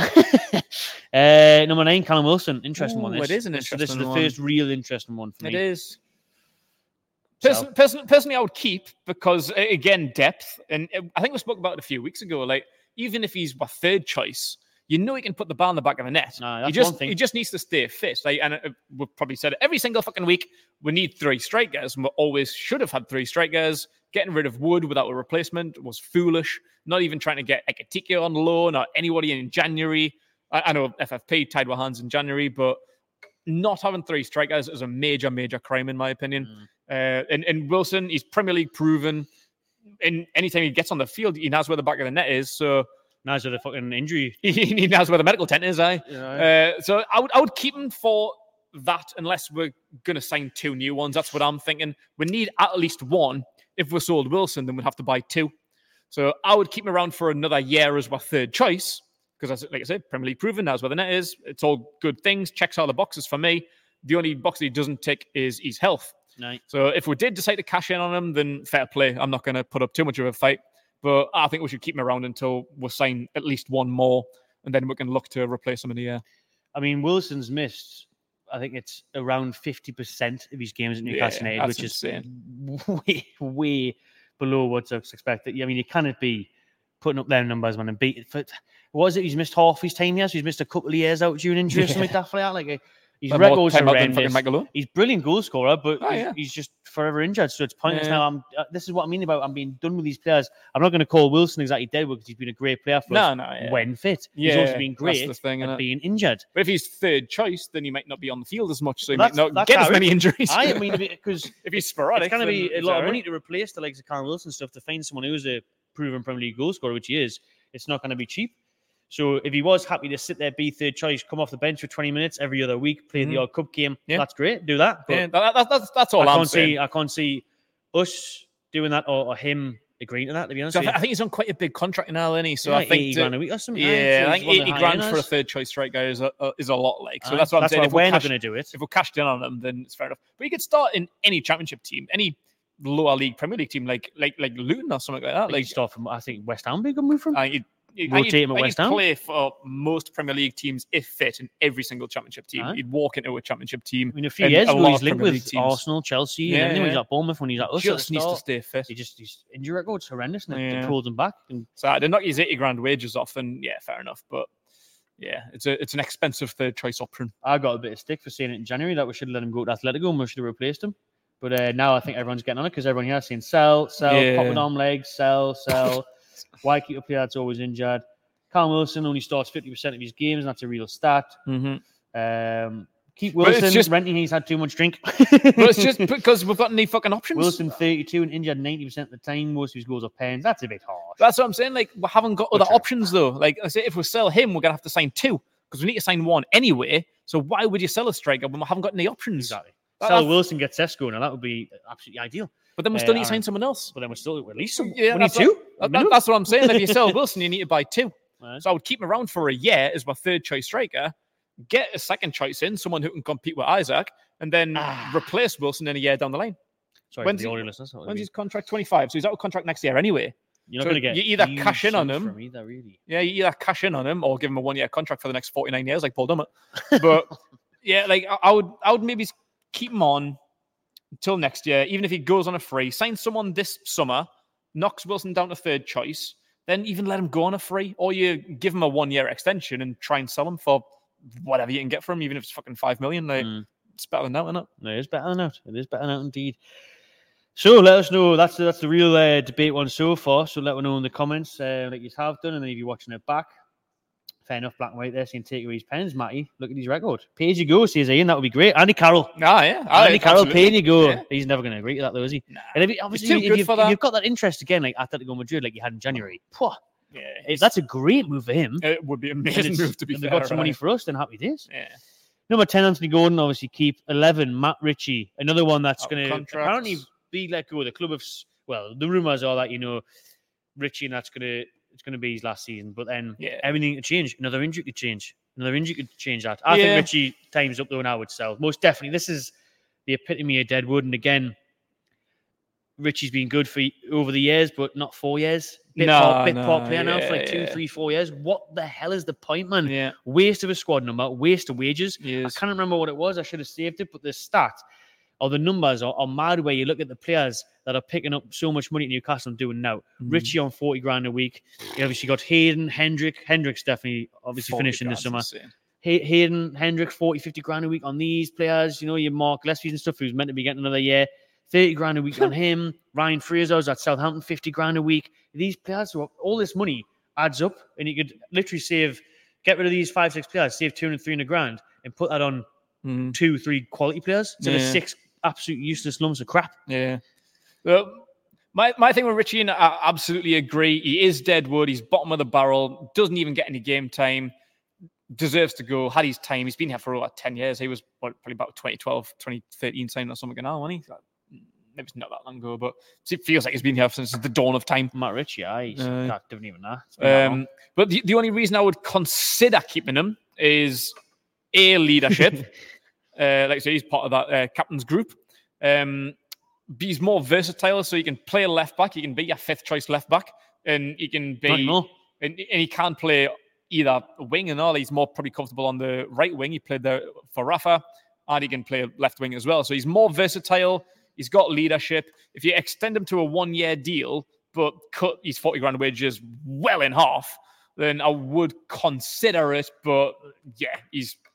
uh, number nine, Callum Wilson. Interesting one. Ooh, This. it is an This- This is interesting the one. first real interesting one for me. It is. So- Person, person, personally, I would keep because a- again, depth, and uh, I think we spoke about it a few weeks ago. Like, even if he's my third choice, you know he can put the ball in the back of the net. Nah, he that's just one thing. he just needs to stay fit. Like, and uh, we've probably said it every single fucking week. We need three strikers, and we always should have had three strikers. Getting rid of Wood without a replacement was foolish. Not even trying to get Ekitike on loan or anybody in January. I, I know F F P tied our hands in January, but not having three strikers is a major, major crime in my opinion. Mm. Uh, and, and Wilson, he's Premier League proven. And anytime he gets on the field, he knows where the back of the net is. So Now with the fucking injury. he, he knows where the medical tent is. I. Uh, so I would I would keep him for that unless we're going to sign two new ones. That's what I'm thinking. We need at least one. If we sold Wilson, then we'd have to buy two. So I would keep him around for another year as my third choice because, like I said, Premier League proven, knows where the net is. It's all good things. Checks all the boxes for me. The only box that he doesn't tick is his health. No. So if we did decide to cash in on him, then fair play. I'm not going to put up too much of a fight. But I think we should keep him around until we sign at least one more, and then we can look to replace him in the year. I mean, Wilson's missed, I think it's around fifty percent of his games at Newcastle Yeah, United, that's which is insane. way, way below what's expected. I mean, you cannot be putting up their numbers, man, and beat it. For, what is it? He's missed half his time here, so he's missed a couple of years out due to injury or something like that. For that. Like, uh, His Like more record's time out than fucking horrendous. Michael Owen. He's a brilliant goal scorer, but Oh, he's, yeah. he's just forever injured. So it's pointless Yeah. now. I'm. Uh, this is what I mean about I'm being done with these players. I'm not going to call Wilson exactly dead because he's been a great player for No, us no, yeah. when fit. Yeah, he's also been that's great the thing, at innit? being injured. But if he's third choice, then he might not be on the field as much, so he Well, might that's- not that's get as how many it- injuries. I mean, because if he's sporadic, it's going to be then a it's lot of alright. money to replace the likes of Karen Wilson stuff to find someone who's a proven Premier League goal scorer, which he is. It's not going to be cheap. So if he was happy to sit there, be third choice, come off the bench for twenty minutes every other week, play the Mhm. odd cup game, Yeah. that's great. Do that. But Yeah, that, that, that's that's all I I'm can't saying. see. I can't see us doing that or, or him agreeing to that. To be honest, So I, with th- you. I think he's on quite a big contract now, isn't he? So Yeah, I think eighty to- grand a week or something. yeah, So I he's think one of the eighty high grand for a earners. third choice striker is a, a, is a lot. Like, so Aye, that's what I'm saying. why If we're we not cash, going to do it. if we cashed in on him, then it's fair enough. But he could start in any championship team, any lower league Premier League team, like like like Luton or something like that. Like Like, start from, I think West Ham be a good move from. I think you'd, Rotate you'd, him at you'd West Ham? play for most Premier League teams if fit in every single championship team. Aye. You'd walk into a championship team. I mean, a few and years a ago, lot he's of linked Premier with League teams. Arsenal, Chelsea, Yeah, and then when he's yeah. at Bournemouth, when he's at us, at the Just needs to start, stay fit. he just his injury record's horrendous, and it, Yeah. it pulls him back. And So I'd knock his eighty grand wages off, and yeah, fair enough. But yeah, it's a it's an expensive third choice option. I got a bit of stick for saying it in January that we should have let him go to Atletico and we should have replaced him. But uh, now I think everyone's getting on it because everyone here is saying sell, sell, Yeah. pop with arm legs, sell, sell. Why keep a player that's always injured? Callum Wilson only starts fifty percent of his games, and that's a real stat. Mm-hmm. Um, keep But it's Wilson. just- Renting, he's had too much drink. But it's just because we've got any fucking options. Wilson thirty-two and injured ninety percent of the time. Most of his goals are pens. That's a bit harsh. That's what I'm saying. Like, we haven't got other true. options though. Like I say, if we sell him, we're gonna have to sign two because we need to sign one anyway. So why would you sell a striker when we haven't got any options? Exactly. That- Sell that's- Wilson, get Sesko, now that would be absolutely ideal. But then we Uh, still need to Aaron. sign someone else. But then we're still at least some. Yeah, we need that's two. That- that- that's what I'm saying. If you sell Wilson, you need to buy two. Right. So I would keep him around for a year as my third choice striker, get a second choice in, someone who can compete with Isaac, and then Ah. replace Wilson in a year down the line. Sorry, when's for the he- audio listeners. When's his contract? twenty-five. So he's out of contract next year anyway. You're not so going to get. you either huge cash in on sums him- from either, really. Yeah, you either cash in on him or give him a one year contract for the next forty-nine years, like Paul Dummett. But yeah, like I, I would, I would maybe keep him on until next year, even if he goes on a free. Sign someone this summer, knocks Wilson down to third choice, then even let him go on a free, or you give him a one year extension and try and sell him for whatever you can get from him, even if it's fucking five million. Like Mm. it's better than that, isn't it? No, it is better than that. It is better than that indeed. So let us know. That's that's the real uh, debate one so far. So let us know in the comments uh, that you have done, and then if you're watching it back, fair enough. Black and white there saying take away his pens, Matty. Look at his record. Pay as you go, says Ian. That would be great. Andy Carroll. Ah, yeah. Andy Carroll, pay as you go. Yeah. He's never going to agree to that, though, is he? Nah. And if you, obviously, too if, good you've, for if that. you've got that interest again, like Atletico Madrid, like you had in January, pwah, Yeah, if that's a great move for him. it would be an And amazing it's- move to be and fair. they've got some money right? for us, then happy days. Yeah. Number ten, Anthony Gordon, obviously keep. eleven, Matt Ritchie, another one that's Out of going to contract. apparently be let go. The club of, s- well, the rumours are that, you know, Ritchie, and that's going to, it's going to be his last season. But then Yeah. everything could change. Another injury could change. Another injury could change that. I Yeah. think Ritchie time's up though, and I would sell. Most definitely. This is the epitome of Deadwood. And again, Ritchie's been good for over the years, but not four years. Bit No, part, bit no, part player now for like yeah, two, yeah. three, four years. What the hell is the point, man? Yeah. Waste of a squad number, waste of wages. Yes. I can't remember what it was. I should have saved it, but the stat or the numbers are, are mad where you look at the players that are picking up so much money at Newcastle and doing now. Mm. Richie on forty grand a week. You obviously got Hayden, Hendrick. Hendrick's definitely obviously forty finishing this grand's summer. insane. Hay- Hayden, Hendrick, forty, fifty grand a week on these players. You know, your Mark Gillespie and stuff who's meant to be getting another year. thirty grand a week on him. Ryan Fraser's at Southampton, fifty grand a week. These players, who are- all this money adds up, and you could literally save, get rid of these five, six players, save two hundred, three hundred grand, and put that on Mhm. two, three quality players instead of Yeah. six absolute useless lumps of crap. Yeah. Well, my, my thing with Richie, and I absolutely agree. He is Deadwood. He's bottom of the barrel. Doesn't even get any game time. Deserves to go. Had his time. He's been here for over ten years. He was what, probably about twenty twelve, twenty thirteen signing or something now, wasn't he? Like, maybe it's not that long ago, but it feels like he's been here since the dawn of time. Matt Ritchie, I Uh, God, didn't even know. It's been that long. Um, but the, the only reason I would consider keeping him is A, leadership. uh, like I say, he's part of that uh, captain's group. Um, B, he's more versatile, so he can play left back. He can be a fifth choice left back, and he can Not be, anymore. and, and he can play either wing and all. He's more probably comfortable on the right wing. He played there for Rafa, and he can play left wing as well. So he's more versatile. He's got leadership. If you extend him to a one year deal, but cut his forty grand wages well in half, then I would consider it. But yeah, he's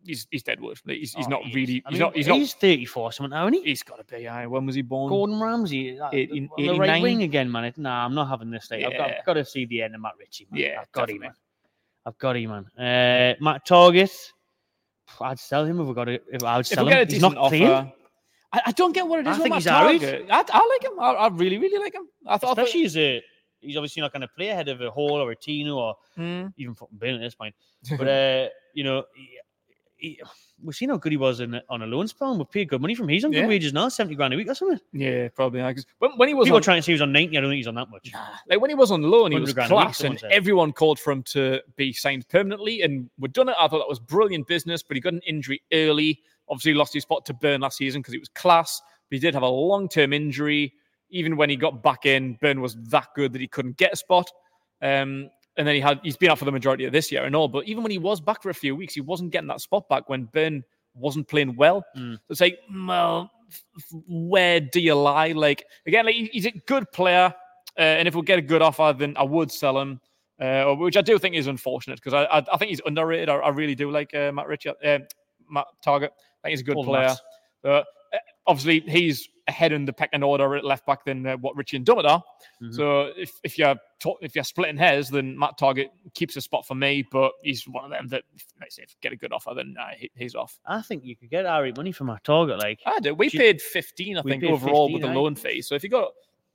he's he's dead wood. Like, he's he's Oh, not he really. is. I He's mean, not. He's not. He's thirty-four, something now, isn't he? He's got to be. Aye. When was he born? Gordon Ramsay, uh, Eighteen- on the right eighty-nine? wing again, man. It- Nah, I'm not having this. Like, I've, got, Yeah. I've got to see the end of Matt Ritchie, man. Yeah, I've got definitely. him, man. I've got him, man. Uh, Matt Target, I'd sell him if we got it. If I would If sell we get a him, he's decent not playing. offer, I, I don't get what it I is. with think Matt he's alright. Target. I, I like him. I, I really, really like him. I thought. Especially as a, he's obviously not going to play ahead of a Hall or a Tino or Hmm. even fucking Bale at this point. But uh, you know, he, he, we've seen how good he was in, on a loan spell. And we've paid good money from him. He's on good Yeah. wages now, seventy grand a week or something. Yeah, probably. Yeah, 'cause when, when he was People on, are trying to say he was on ninety. I don't think he's on that much. Nah, like when he was on loan, he was 100 grand a week, class, someone and said. everyone called for him to be signed permanently, and we'd done it. I thought that was brilliant business, but he got an injury early. Obviously, he lost his spot to Burn last season because he was class, but he did have a long-term injury. Even when he got back in, Burn was that good that he couldn't get a spot. Um, and then he had he's been out for the majority of this year and all. But even when he was back for a few weeks, he wasn't getting that spot back when Burn wasn't playing well. Mm. So it's like, well, f- where do you lie? Like again, like, he's a good player, uh, and if we get a good offer, then I would sell him. Uh, which I do think is unfortunate because I, I I think he's underrated. I, I really do like uh, Matt Ritchie, uh, Matt Target. I think he's a good All the player. Matts. Uh, obviously, he's ahead in the pecking order at left back than uh, what Richie and Dummett are. Mhm. So if, if you're to- if you're splitting hairs, then Matt Target keeps a spot for me. But he's one of them that, let's say, if you get a good offer, then uh, he, he's off. I think you could get all right money from Matt Target. Like, I do. We Do you- paid fifteen, I we think, paid overall fifteen, with the aye. loan fee. So if you got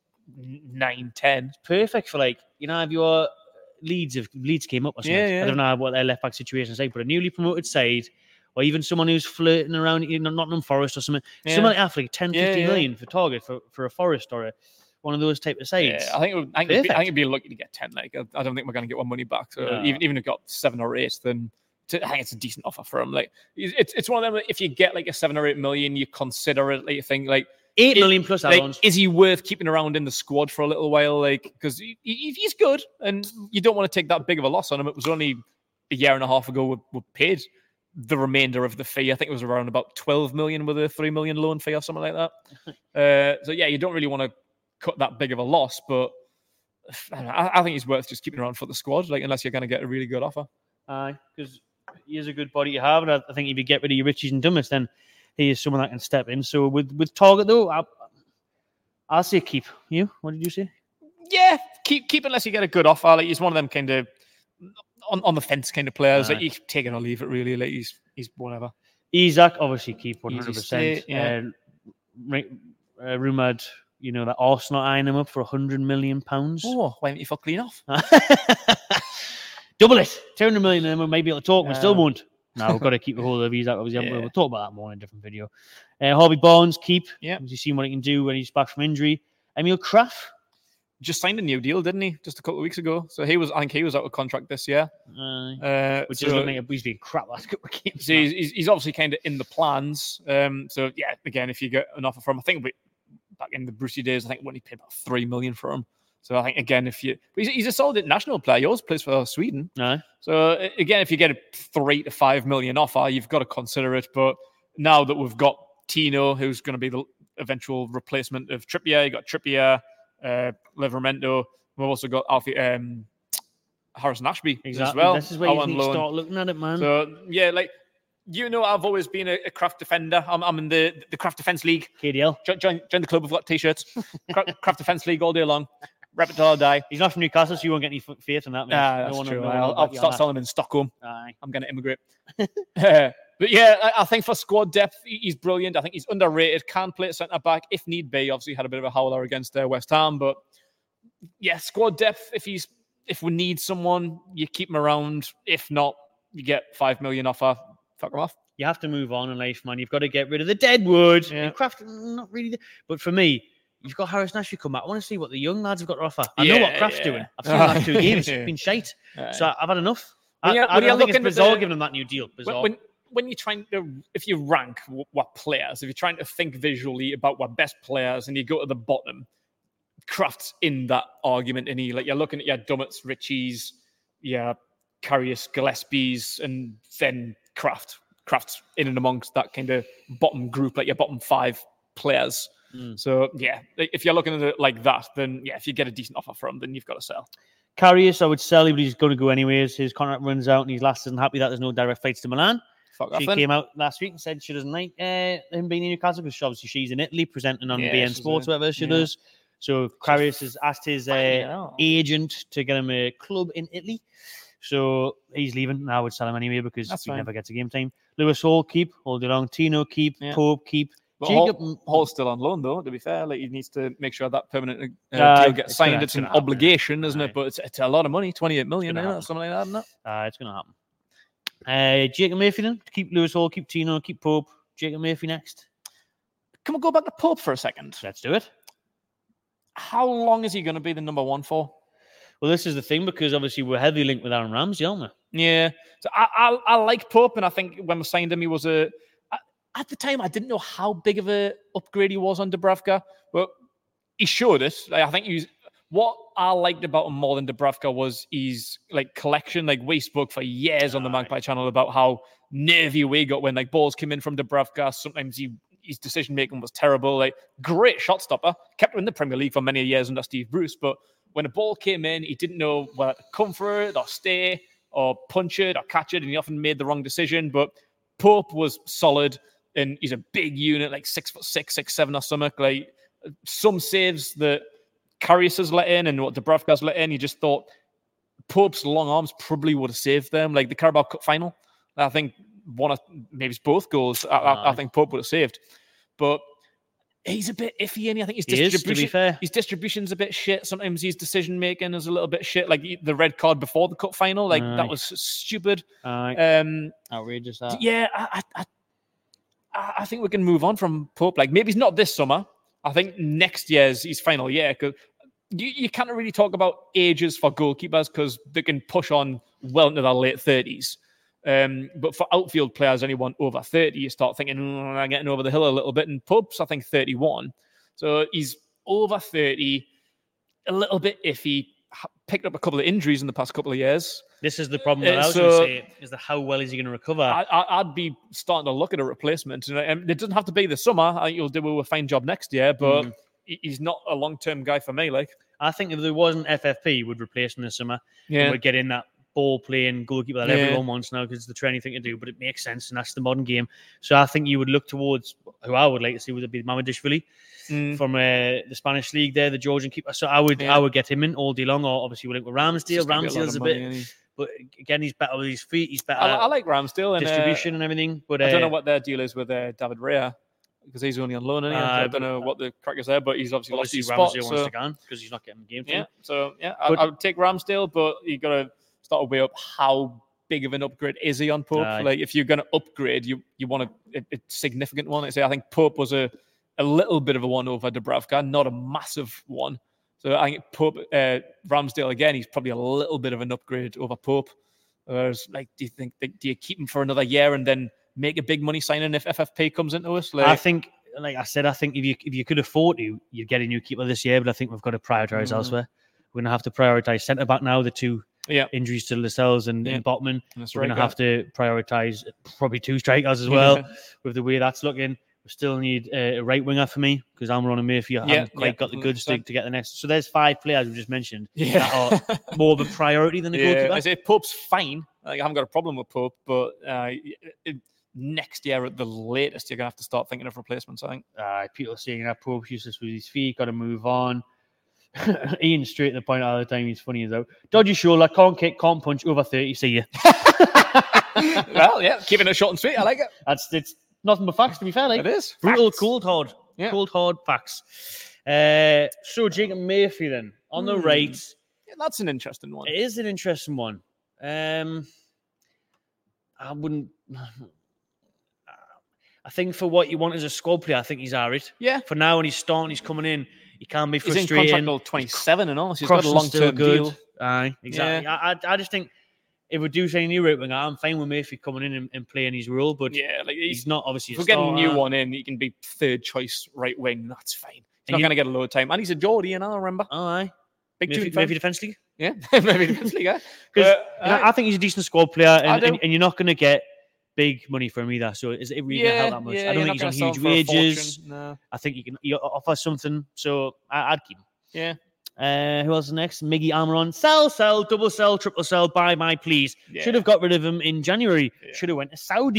nine, ten, perfect for like, you know, if your Leeds, if Leeds came up or something. Yeah, yeah. I don't know what their left back situation is like, but a newly promoted side, or even someone who's flirting around, you know, Nottingham Forest or something, Yeah. someone like that for like ten, Yeah, fifty yeah. million for Target for, for a Forest or a, one of those type of sides. yeah, I think it would, I think, it'd be, I Perfect. think it'd be lucky to get ten. Like I, I don't think we're going to get our money back. So No. even even if it got seven or eight, then to, I think it's a decent offer for him. Like it's it's one of them. that If you get like a seven or eight million, you consider it. Like you think like. Eight It- million plus Like, add-ons. is he worth keeping around in the squad for a little while? Like, because he, he- he's good, and you don't want to take that big of a loss on him. It was only a year and a half ago we, we paid the remainder of the fee. I think it was around about twelve million with a three million loan fee or something like that. uh, so yeah, you don't really want to cut that big of a loss, but I, don't know, I, I think he's worth just keeping around for the squad. Like, unless you're going to get a really good offer. Aye, because he is a good body to have, and I, I think if you get rid of your Richies and Dummets, then he is someone that can step in. So with with Target though, I, I'll say keep. You? What did you say? Yeah, keep keep unless you get a good offer. Like he's one of them kind of on, on the fence kind of players. Like Aye. you can take it or leave it. Really, like he's he's whatever. Isaac, obviously keep one Easy hundred stay, percent. yeah. Uh, rumored, you know, that Arsenal eyeing him up for a hundred million pounds. Oh, why don't you fuck clean off? Double it, two hundred million, and then we may be able to talk. We still Yeah. won't. No, we've got to keep a hold of Isaac. Obviously, Yeah. we'll talk about that more in a different video. Uh, Harvey Barnes, keep. Yeah. You've seen what he can do when he's back from injury. Emil Kraft. Just signed a new deal, didn't he? Just a couple of weeks ago. So he was, I think he was out of contract this year. Uh, Uh, which so, is looking like he's been crap last couple of games. so he's, he's, he's obviously kind of in the plans. Um, so yeah, again, if you get an offer from, I think we, back in the Brucey days, I think when he paid about three million for him. So I think again, if you, but he's, he's a solid international player. He also plays for Sweden. No. So uh, again, if you get a three to five million offer, you've got to consider it. But now that we've got Tino, who's going to be the eventual replacement of Trippier, you got Trippier, uh, Livermento. We've also got Alfie, um, Harrison Ashby Exactly. as well. This is where you out on need to loan. start looking at it, man. So yeah, like you know, I've always been a, a craft defender. I'm, I'm in the the craft defense league. K D L. Join, join, join the club. We've got t-shirts. Cra- craft defense league all day long. Rep it till I die. He's not from Newcastle, so you won't get any f- faith in that, mate. Ah, No that's one- true. no one I'll, will I'll back you on start that. selling them in Stockholm. Aye. I'm going to immigrate. Uh, but yeah, I, I think for squad depth, he- he's brilliant. I think he's underrated. Can play at centre back if need be. Obviously, had a bit of a howler against uh, West Ham, but yeah, squad depth. If he's if we need someone, you keep him around. If not, you get five million offer. Fuck him off. You have to move on in life, man. You've got to get rid of the deadwood. Yeah. And Kraft, not really. The, but for me, you've got Harris Nash come back. I want to see what the young lads have got to offer. I know what Yeah, Kraft's yeah. doing. I've seen the last two games. Yeah. It's been shite. Uh, So I've had enough. When I, you're- I, when I you're think it's looking at bizarre the- giving them that new deal. Bizarre. when, when when you're trying to, if you rank w- what players, if you're trying to think visually about what best players, and you go to the bottom, Kraft's in that argument, and he like you're looking at your Dummett's, Richies, your Karius, Gillespie's, and then Kraft. Kraft's in and amongst that kind of bottom group, like your bottom five players. Mm. So yeah, like, if you're looking at it like that, then yeah, if you get a decent offer from, then you've got to sell. Karius, I would sell him, but he's going to go anyways. His contract runs out, and he's last isn't happy that there's no direct flights to Milan. Fuck off She then. came out last week and said she doesn't like uh, him being in Newcastle because obviously she's in Italy presenting on Yeah, B N she's Sports, a- whatever she yeah. does. So Karius has asked his uh, hell. agent to get him a club in Italy. So he's leaving. And I would sell him anyway because That's he fine. never gets a game time. Lewis Hall, keep. Hold it on. Tino, keep. Yeah. Pope, keep. But Jacob. Hall, Hall's still on loan, though, to be fair. Like, he needs to make sure that permanent uh, Uh, deal gets it's signed. gonna- it's it's an gonna happen, obligation, isn't Aye. it? But it's, it's a lot of money, twenty-eight million, gonna isn't it? happen. Something like that, isn't it? Uh, it's going to happen. Uh, Jacob Murphy then. Keep Lewis Hall, keep Tino, keep Pope. Jacob Murphy next. Can we go back to Pope for a second? Let's do it. How long is he going to be the number one for? Well, this is the thing because obviously we're heavily linked with Aaron Ramsey, aren't we? Yeah. So I, I, I like Pope, and I think when we signed him, he was a. I, at the time, I didn't know how big of a upgrade he was on Dubravka, but he showed it. Like, I think he's. What I liked about him more than Dubravka was his like collection. Like we spoke for years on the Magpie channel about how nervy we got when like balls came in from Dubravka. Sometimes he his decision making was terrible. Like great shot stopper, kept him in the Premier League for many years under Steve Bruce. But when a ball came in, he didn't know whether to come for it or stay or punch it or catch it, and he often made the wrong decision. But Pope was solid, and he's a big unit, like six foot six, six seven or something. Like some saves that Karius has let in and what Dubravka's let in, you just thought Pope's long arms probably would have saved them. Like the Carabao Cup final, I think one of maybe it's both goals. I, I, I think Pope would have saved, but he's a bit iffy, and I think his He is, to be distribution, fair. his distribution's a bit shit. Sometimes his decision making is a little bit shit. Like the red card before the cup final, like Aye. that was stupid. Aye. Um, Outrageous that. yeah, I, I, I, I think we can move on from Pope. Like maybe it's not this summer. I think next year's his final year. Because you, you can't really talk about ages for goalkeepers because they can push on well into their late thirties. Um, but for outfield players, anyone over thirty, you start thinking, mm, I'm getting over the hill a little bit. And Pope's, I think, thirty-one. So he's over thirty, a little bit iffy, picked up a couple of injuries in the past couple of years. This is the problem that Uh, I was so- going to say, is the how well is he going to recover? I, I, I'd be starting to look at a replacement. And um, it doesn't have to be this summer. I think you'll do a fine job next year, but Mm. he- he's not a long-term guy for me. Like, I think if there wasn't F F P, would replace him this summer. yeah, And would get in that ball playing goalkeeper that Yeah. everyone wants now because it's the trendy thing to do, but it makes sense and that's the modern game. So I think you would look towards who I would like to see would be Mamadishvili Mm. from uh, the Spanish league there, the Georgian keeper. So I would Yeah. I would get him in all day long, or obviously we'll link with It's Ramsdale. just gonna be a lot Ramsdale's of a money, bit, isn't he? but again he's better with his feet. He's better I, I like Ramsdale and uh, distribution and everything. But uh, I don't know what their deal is with uh, David Rea because he's only on loan. Isn't he? Uh, I don't but- know what the crack is there, but he's obviously, obviously lost his spot. Ramsdale So, wants to go because he's not getting game time. yeah, so yeah, But- I, I would take Ramsdale, but you got to start to weigh up how big of an upgrade is he on Pope. Aye. Like if you're going to upgrade, you you want a, a, a significant one. I say I think Pope was a a little bit of a one over Dubravka, not a massive one. So I think Pope, uh, Ramsdale again, he's probably a little bit of an upgrade over Pope. Whereas, like, do you think do you keep him for another year and then make a big money signing if F F P comes into us? Like, I think, like I said, I think if you if you could afford to, you'd get a new keeper this year. But I think we've got to prioritise Mm. elsewhere. We're going to have to prioritise centre back now. The two yeah, injuries to Lascelles and, Yeah. and Botman. that's We're right. going to have to prioritise probably two strikers as well. With the way that's looking, we still need uh, a right winger for me because Almiron and Murphy haven't Yeah, quite yeah, got the goods to, one hundred percent. to get the next. So there's five players we just mentioned Yeah, that are more of a priority than the yeah. goalkeeper. I say Pope's fine. Like, I haven't got a problem with Pope, but uh, it, next year at the latest, you're gonna have to start thinking of replacements. I think. Uh, people are saying that Pope useless with his feet, got to move on. Ian straight to the point all the time. He's funny as out. Dodgy shoulder, can't kick, can't punch, over thirty. See you. Well, yeah, keeping it short and sweet. I like it. That's it's nothing but facts. To be fair, like It is brutal, Facts. cold, hard, Yeah. cold, hard facts. Uh, so Jacob Murphy then on the Hmm. right, Yeah, that's an interesting one. it is an interesting one. Um, I wouldn't. I think for what you want as a squad player, I think he's alright. Yeah, For now, when he's starting, he's coming in. He can be he's in frustrating. contract till twenty-seven and all. So he's got a Crossing's still long-term good. deal. Aye, exactly. I, I, I just think if we do say new right winger, I'm fine with Murphy coming in and, and playing his role, but Yeah, like he's he's. not obviously. If a we're getting a new starter. one in, he can be third choice right wing. That's fine. He's And not you- going to get a load of time, and he's a Geordie, and I remember Aye, big Murphy, tune fan. Murphy Defence League. Yeah, maybe defense league. eh? Because But, you know, aye. I think he's a decent squad player, I and, do. and, and you're not going to get big money from him either. So is it really going to help that much? yeah, I don't you're think not he's on gonna huge sell him for a wages. fortune. No. I think you can you offer something. So I, I'd keep him. Yeah, Uh, who else is next? Miggy Almiron. Sell, sell, double sell, triple sell, buy, buy, please. yeah. Should have got rid of him in January. Yeah. Should have went to Saudi.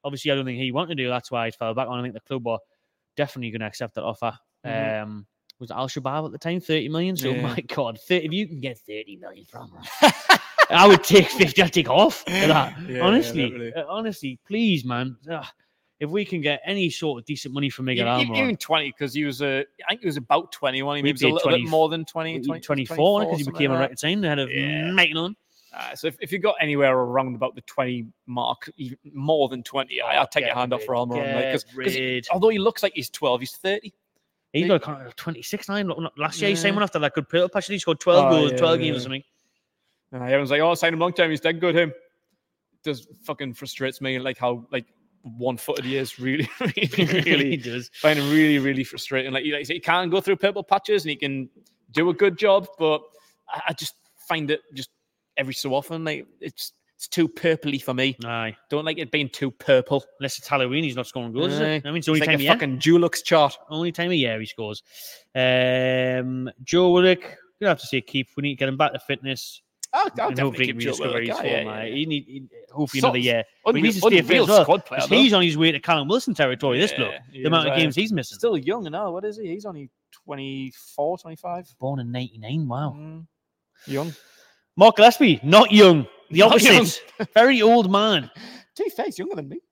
Obviously, I don't think he wanted to do. That's why he fell back on. I think the club are definitely going to accept that offer. Mhm. Um, was it Al Shabaab at the time? thirty million. So, Yeah. my God, thirty, if you can get thirty million from him, I would take fifty. I'd take off for that. Yeah, honestly, literally. uh, honestly, please, man. Ugh, if we can get any sort of decent money from Miguel Even, Almiron, even twenty, because he was, uh, I think he was about twenty-one. We He was a paid little twenty bit more than twenty, we- twenty twenty-four, because he something became a like record sign ahead of Yeah. Maitland. that. Uh, so if, if you got anywhere around about the twenty mark, even more than twenty, I, I'd take Get your hand off for rid, Almiron. get Like, because rid. although he looks like he's twelve, he's thirty. He's He- got a contract of twenty-six nine. Last year, he Yeah. signed one after that good Pearl patch. He scored twelve Oh, goals, yeah, twelve yeah. games or something. And everyone's like, oh, sign him long time. He's dead good, him. Just fucking frustrates me, like how like one-footed he is. Really, really, he really. does. Find him really, really frustrating. Like, you like you say, he can go through purple patches and he can do a good job, but I, I just find it just every so often, like it's it's too purpley for me. Aye. Don't like it being too purple. Unless it's Halloween, he's not scoring goals, is Aye. it? I mean, it's the only It's like time a of year. fucking Dulux chart. Only time of year he scores. Um, Joe Willock, you have to say keep. We need to get him back to fitness. I'll, I'll and definitely hopefully keep we Joe discover Willock. his Ah, form. yeah, aye. yeah, He need, he, hopefully So- another year. But he Unreal, needs to stay fit unreal as well. squad player, 'cause though. He's on his way to Callum Wilson territory, this Yeah, bloke. he The amount is, of aye. games he's missing. Still young now. What is he? He's only twenty-four, twenty-five. Born in ninety-nine, wow. Mm, young. Mark Gillespie, not young. The Not opposite. Very old man. To be fair, he's younger than me.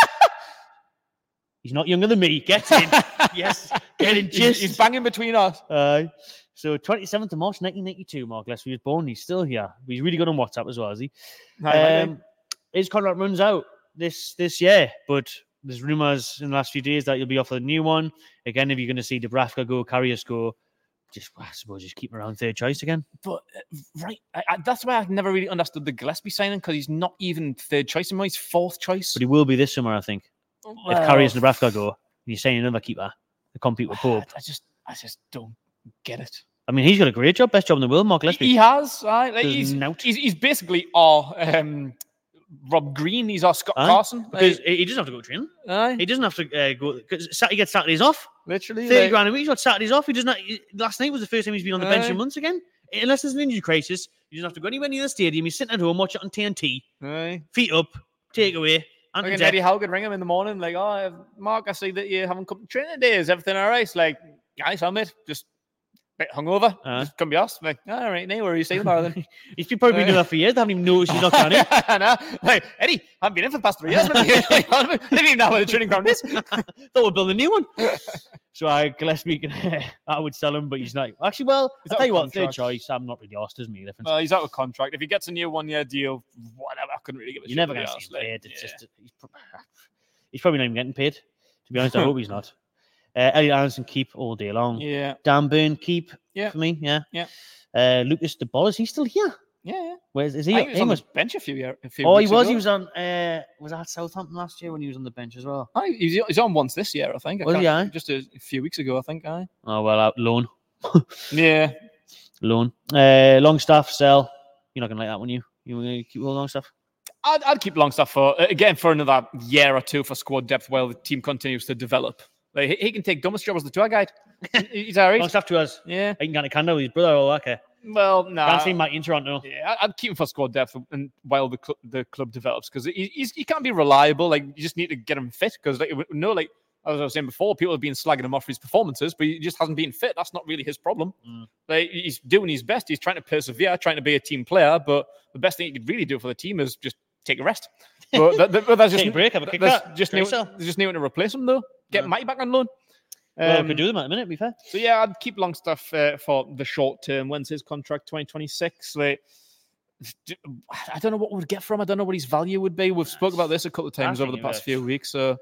He's not younger than me. Get in. Yes. Get in He's, just. he's banging between us. Aye. So twenty-seventh of March, nineteen ninety-two, Mark Gillespie was born. He's still here. He's really good on WhatsApp as well, is he? Um, his contract runs out this this year, but there's rumours in the last few days that you'll be offered a new one. Again, if you're going to see Dubravka go, Karius go, just I suppose just keep him around third choice again. But uh, right, I, I, that's why I've never really understood the Gillespie signing, because he's not even third choice anymore. He's fourth choice. But he will be this summer, I think. If Well, Karius and Dubravka go, you're saying another keeper to compete with Pope. I just, I just don't get it. I mean, he's got a great job, best job in the world, Mark Gillespie. He has, right? Like, There's he's, nout. he's he's basically our um, Rob Green. He's our Scott Aye, Carson. Because Like, he he doesn't have to go train. aye, He doesn't have to uh, go. Because he gets Saturdays off. literally. thirty like- grand a week. He's got Saturdays off. He doesn't. Have, he- last night was the first time he's been on the bench Aye. in months again. Unless there's an injury crisis, he doesn't have to go anywhere near the stadium. He's sitting at home, watch it on T N T, Aye. feet up, take away. And Like Eddie Howe could ring him in the morning, like, oh, Mark, I see that you haven't come to training today. Is everything all right? It's like, guys, I'm it. Just a bit hungover. Uh. Just come be us. Like, all right, no worries. See you tomorrow then. He's been probably been doing that for years. They haven't even noticed he's not coming in. I know. Like, Eddie, I haven't been in for the past three years. I didn't even know where the training ground is. Thought we'd build a new one. So I Gillespie, can, I would sell him, but he's not. Actually, well, He's I'll out tell of you what, third contract. choice. I'm not really asked. Doesn't make a difference. Well, he's out of contract. If he gets a new one-year deal, whatever, I couldn't really give a You're shit. never to be going to honest. see him Like, paid. It's yeah. just he's, pro- he's probably not even getting paid. To be honest, I hope he's not. Uh, Elliot Anderson keep all day long. yeah, Dan Burn keep Yeah. for me. Yeah, Yeah. Uh, Lucas De Boll, is he still here? yeah, yeah. Where is, is he? I think he was he on was- the bench a few years. A few oh, he weeks was. ago. He was on. Uh, was that Southampton last year when he was on the bench as well? Aye, he was, he's on once this year, I think. I Was he, can't- aye? Just a, a few weeks ago, I think. Aye. Oh well, out loan, Yeah. loan. Uh, Longstaff, sell. You're not gonna like that one, you. You want to keep all Longstaff? I'd, I'd keep Longstaff for, uh, again, for another year or two for squad depth while the team continues to develop. Like, he, he can take Dummest job as the tour guide. He- He's all right. Longstaff to us. Yeah. I can get a candle with his brother. Oh, okay. Well, no. Can't see Mike in Toronto. Yeah, I- I'd keep him for squad depth and while the cl- the club develops, because he, he's he can't be reliable. Like, you just need to get him fit, because like we know, like as I was saying before, people have been slagging him off for his performances, but he just hasn't been fit. That's not really his problem. Mm. Like, he's doing his best. He's trying to persevere, trying to be a team player. But the best thing he could really do for the team is just take a rest. But, that, that, but that's just Take a break, have a kick that's out, just try new, sell. just new to replace him though. Get Yeah. Mike back on loan. Well, Um, we could do them at the minute, to be fair. so yeah, I'd keep Longstaff uh, for the short term. When's his contract? twenty twenty-six. Like, d- I don't know what we'd get from him. I don't know what his value would be. We've spoke about this a couple of times over the thinking past about few weeks. So,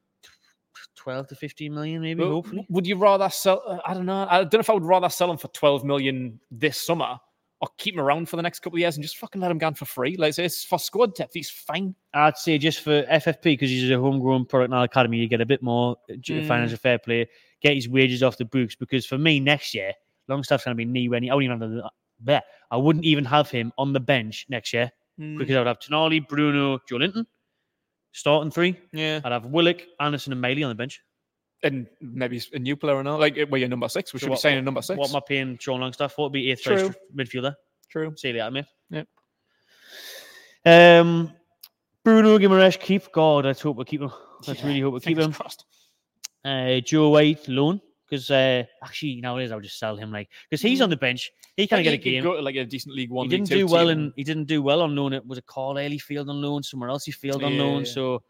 twelve to fifteen million, maybe, Well, hopefully. would you rather sell? uh, I don't know. I don't know if I would rather sell him for twelve million this summer, or keep him around for the next couple of years and just fucking let him go for free. Like, say it's for squad depth. He's fine. I'd say just for F F P, because he's a homegrown product now academy, you get a bit more Mm. financial fair play, get his wages off the books. Because for me, next year, Longstaff's going to be knee when I wouldn't even have the, I wouldn't even have him on the bench next year Mm, because I would have Tonali, Bruno, Joe Linton starting three. yeah, I'd have Willock, Anderson, and Bailey on the bench. and maybe he's a new player or not. Like, where you're number six, we So should what- be saying number six. What am I paying Sean Longstaff for? It'd be eighth True. choice midfielder. True. See you later, mate. Yep. Um, Bruno Guimaraes keep. God, let's hope we keep him. Let's Yeah, really hope we keep him. crossed. Uh, Joe White loan because uh, actually nowadays I'll just sell him like because he's on the bench. He can't get a game. Go to like a decent League One. He didn't League do Two well, team. and he didn't do well on loan. It was a Carlisle he failed on loan. Somewhere else he failed on Yeah, loan. yeah. So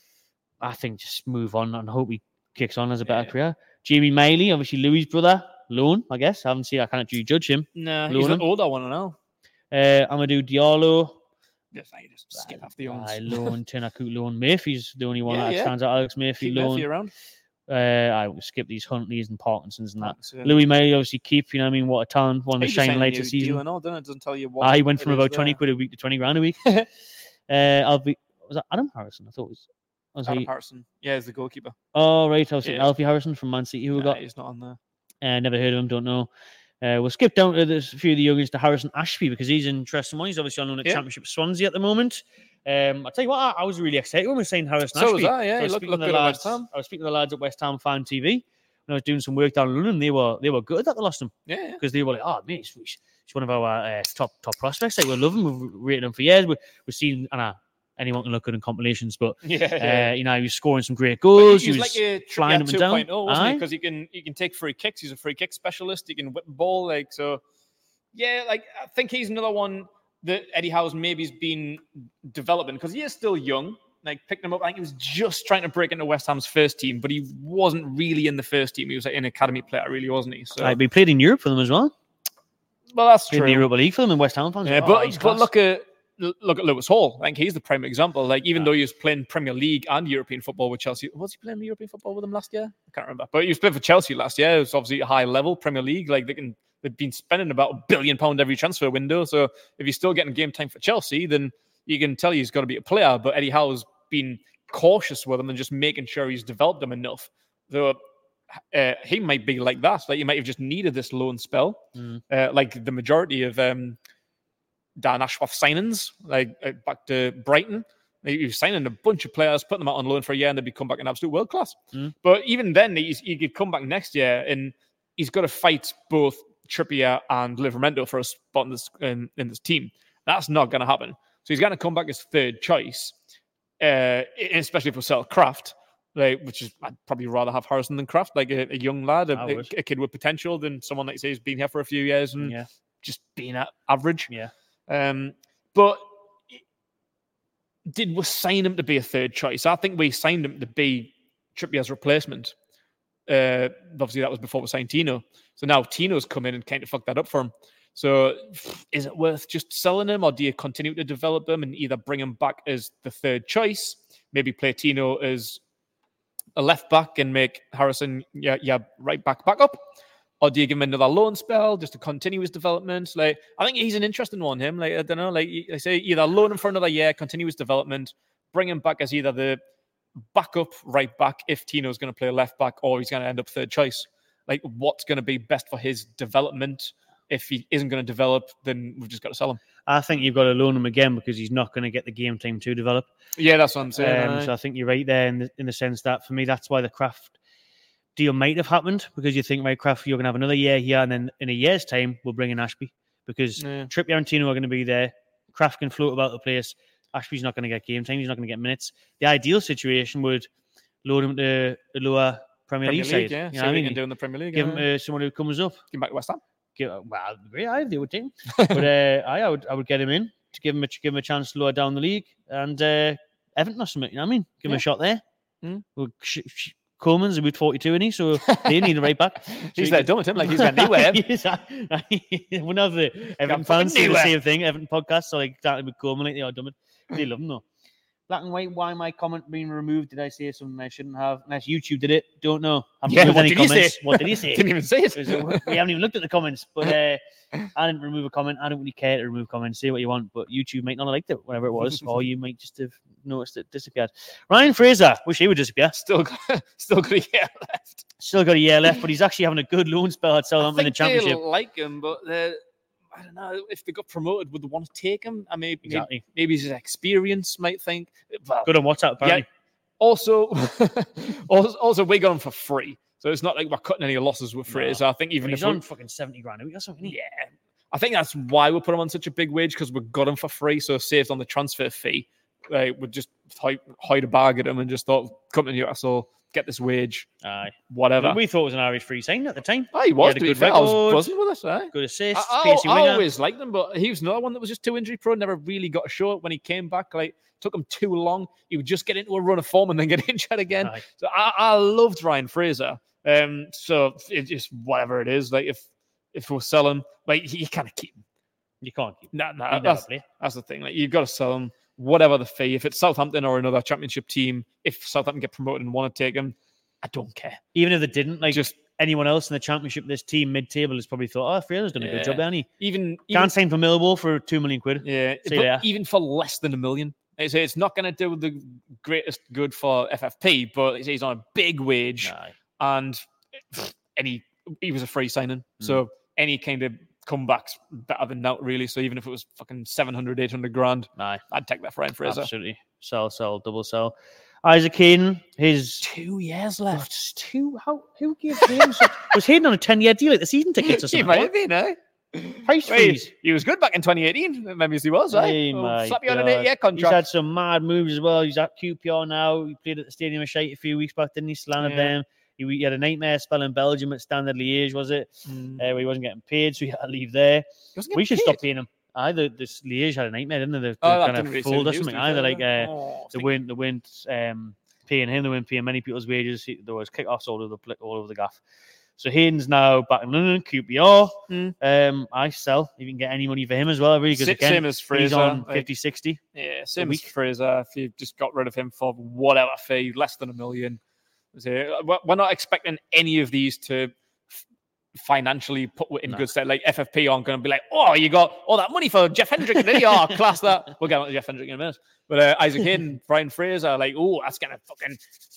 I think just move on and hope he kicks on as a better Yeah. career. Jamie Miley, obviously Louis' brother, loan. I guess I haven't seen. I can't really judge him. Nah, Loan he's the him. older one now. Uh, Amadou Diallo. Just, I just skip off the owns. I loan Tenakut loan. Murphy's the only one Yeah, that yeah. stands out. Alex Murphy Keep loan. Murphy around. Uh, I will skip these Huntleys and Parkinsons and that. So, Louis Miley obviously keep. You know what I mean? What a talent! One of the he just shining signed a lights of new the season. deal and all, doesn't it? It doesn't tell you what. Ah, he went it from is about there. twenty quid a week to twenty grand a week. uh, I'll be. Was that Adam Harrison? I thought it was. was Adam he? Harrison. Yeah, he's the goalkeeper. Oh right, I was thinking Yeah. Alfie Harrison from Man City. Who we Nah, got? he's not on there. Uh, never heard of him. Don't know. Uh, we'll skip down to this, a few of the youngins to Harrison Ashby because he's an interesting one. He's obviously on loan at Yeah. Championship Swansea at the moment. Um, I tell you what, I, I was really excited when we were saying Harrison So Ashby. was I, yeah. I He was looked, speaking looked to the good at lads. West Ham. I was speaking to the lads at West Ham Fan T V. When I was doing some work down in London, they were they were good that they lost him Yeah, yeah. because they were like, oh mate, he's, he's one of our uh, top top prospects. Like we love him. We've rated him for years. We, we've seen, and uh, anyone can look good in compilations, but Yeah, uh, you know, he was scoring some great But goals. He was, he like was a flying Trippier up and down. 2.0, wasn't he? Aye. Because he can he can take free kicks. He's a free kick specialist. He can whip the ball. Like so, yeah. Like I think he's another one that Eddie Howe's maybe's been developing because he is still young. Like picking him up, I think he was just trying to break into West Ham's first team, but he wasn't really in the first team. He was like an academy player, really, wasn't he? So, Like, we played in Europe for them as well. well, that's Played in true. the Europa League for them and West Ham fans. Yeah, oh, but he's but class. look at look at Lewis Hall. I think he's the prime example. Like even Yeah. though he was playing Premier League and European football with Chelsea, was he playing the European football with them last year? I can't remember. But he was playing for Chelsea last year. It was obviously a high level Premier League. Like they can they've been spending about a billion pound every transfer window. So if he's still getting game time for Chelsea, then you can tell he's got to be a player. But Eddie Howe's been cautious with him and just making sure he's developed them enough. So uh, he might be like that. Like he might have just needed this loan spell, Mm. uh, like the majority of um, Dan Ashworth signings, like uh, back to Brighton. He was signing a bunch of players, putting them out on loan for a year, and they'd become back in absolute world class. Mm. But even then, he's, he could come back next year, and he's got to fight both Trippier and Livermento for a spot in this in, in this team. That's not going to happen. So he's going to come back as third choice, uh, especially if we sell Kraft, like, which is I'd probably rather have Harrison than Kraft, like a, a young lad, a, I a, would. a kid with potential, than someone like say has been here for a few years and Yeah, just being at average. yeah. Um, but did we sign him to be a third choice? I think we signed him to be Trippier's replacement. Uh, obviously, that was before we signed Tino. So now Tino's come in and kind of fucked that up for him. So is it worth just selling him, or do you continue to develop him and either bring him back as the third choice, maybe play Tino as a left back and make Harrison yeah, yeah right back back up? Or do you give him another loan spell just to continue his development? Like, I think he's an interesting one, him. Like, I don't know, like I say, either loan him for another year, continue his development, bring him back as either the backup right back if Tino's going to play left back, or he's going to end up third choice. Like, what's going to be best for his development? If he isn't going to develop, then we've just got to sell him. I think you've got to loan him again because he's not going to get the game time to develop. Yeah, that's what I'm saying. Um, aye. so I think you're right there in the, in the sense that for me, that's why the Kraft deal might have happened, because you think, right, Kraft, you're going to have another year here, and then in a year's time, we'll bring in Ashby because Yeah. Trippier and Tino are going to be there. Kraft can float about the place. Ashby's not going to get game time. He's not going to get minutes. The ideal situation would load him to a lower Premier, Premier League, League, side. yeah. You See know what what I he mean? can do in the Premier League. Give uh, him uh, someone who comes up. Give him back to West Ham. Give, well, great, I they would think. But uh, I, I would, I would get him in to give him a give him a chance to lower down the league, and uh, Everton or something. You know what I mean? Give him Yeah. a shot there. Mm. Well, sh- sh- Coleman's about forty-two, isn't he? So they need a right back. So He's he there could- done with him, like he's going anywhere. Yes, I- I- One of the Everton fucking fans say the anywhere. same thing. Everton podcasts, so like starting with Coleman, like they are dumb. They love him though. Black and white. Why my comment being removed? Did I say something I shouldn't have? Unless YouTube did it. Don't know. Haven't Yeah, removed what any did he comments. say? What did he say? Didn't even say it. It was- we haven't even looked at the comments, but uh, I didn't remove a comment. I don't really care to remove comments. Say what you want, but YouTube might not have liked it, whatever it was, or you might just have noticed it disappeared. Ryan Fraser, wish he would disappear. Still, got, still got a year left. Still got a year left, but he's actually having a good loan spell at I Southampton in think the Championship. they like him, but they're- I don't know if they got promoted, would they want to take him? I mean, Exactly. maybe, maybe his experience might think. Well, Good on WhatsApp, apparently. also, also, also, we got him for free, so it's not like we're cutting any losses with free. No. So I think even He's if we- on fucking seventy grand a week or something. isn't he? yeah, I think that's why we put him on such a big wage, because we got him for free, so saved on the transfer fee. like would just hide, hide a bag at him and just thought, come to Newcastle, get this wage, Aye. whatever. We thought it was an Irish free sign at the time. Oh, he was, had a to be good fair. I was record. buzzing with us, eh? Good assist, I, I, pacey I winger. always liked him, but he was another one that was just too injury prone, never really got a show when he came back. Like, took him too long. He would just get into a run of form and then get injured again. Aye. So I, I loved Ryan Fraser. Um, so it just whatever it is, like if if we're selling, like you kind of keep him. You can't keep. Nah, nah, He'd never that's, play. that's the thing. Like you've got to sell him, whatever the fee. If it's Southampton or another Championship team, if Southampton get promoted and want to take him, I don't care. Even if they didn't, like Just anyone else in the Championship, this team mid-table has probably thought, "Oh, Fraser's done a Yeah. good job, hasn't he?" even, even Can't sign for Millwall for two million quid. yeah, See but ya. even for less than a million. It's, it's not going to do the greatest good for F F P, but he's on a big wage, Aye. and pff, any he was a free signing, Mm. so any kind of comebacks better than that, really. So even if it was fucking seven hundred, eight hundred grand, Aye. I'd take that for Ryan Fraser. Absolutely. Sell, sell, double sell. Isaac Hayden, his Two years Oh, left. just two. How who gave Hayden such, was Hayden on a ten-year deal like the season tickets or He something? might What? have been, eh? Price Wait, freeze. he was good back in twenty eighteen. Maybe he was, eh? Hey, Oh, my slap you on an God. eight-year He's contract. had some mad moves as well. He's at Q P R now. He played at the Stadium of Shite a few weeks back, didn't he? Slanted Yeah. them. He, he had a nightmare spell in Belgium at Standard Liège, was it? Mm. Uh, where he wasn't getting paid, so he had to leave there. He wasn't We getting should stop paid. paying him. Either this Liège had a nightmare, didn't they? They, they Oh, that kind didn't of really fooled sound or used something. to be Either fair, like yeah. uh, Oh, I was they thinking- weren't they weren't um, paying him. They weren't paying many people's wages. He- There was kick-offs all over the pla- all over the gaff. So Hayden's now back in London, Q P R. Mm. Um, I sell. You can get any money for him as well. Really good Sa- again. Same as Fraser. He's on like- fifty, sixty. Yeah, same as week. Fraser. If you just got rid of him for whatever fee, less than a million. So, we're- we're not expecting any of these to f- financially put in No. good stead. Like F F P aren't going to be like, oh, you got all that money for Jeff Hendrick, did you? Oh, class that. We'll get on to Jeff Hendrick in a minute. But uh, Isaac Hayden, Brian Fraser, like, oh, that's going to fucking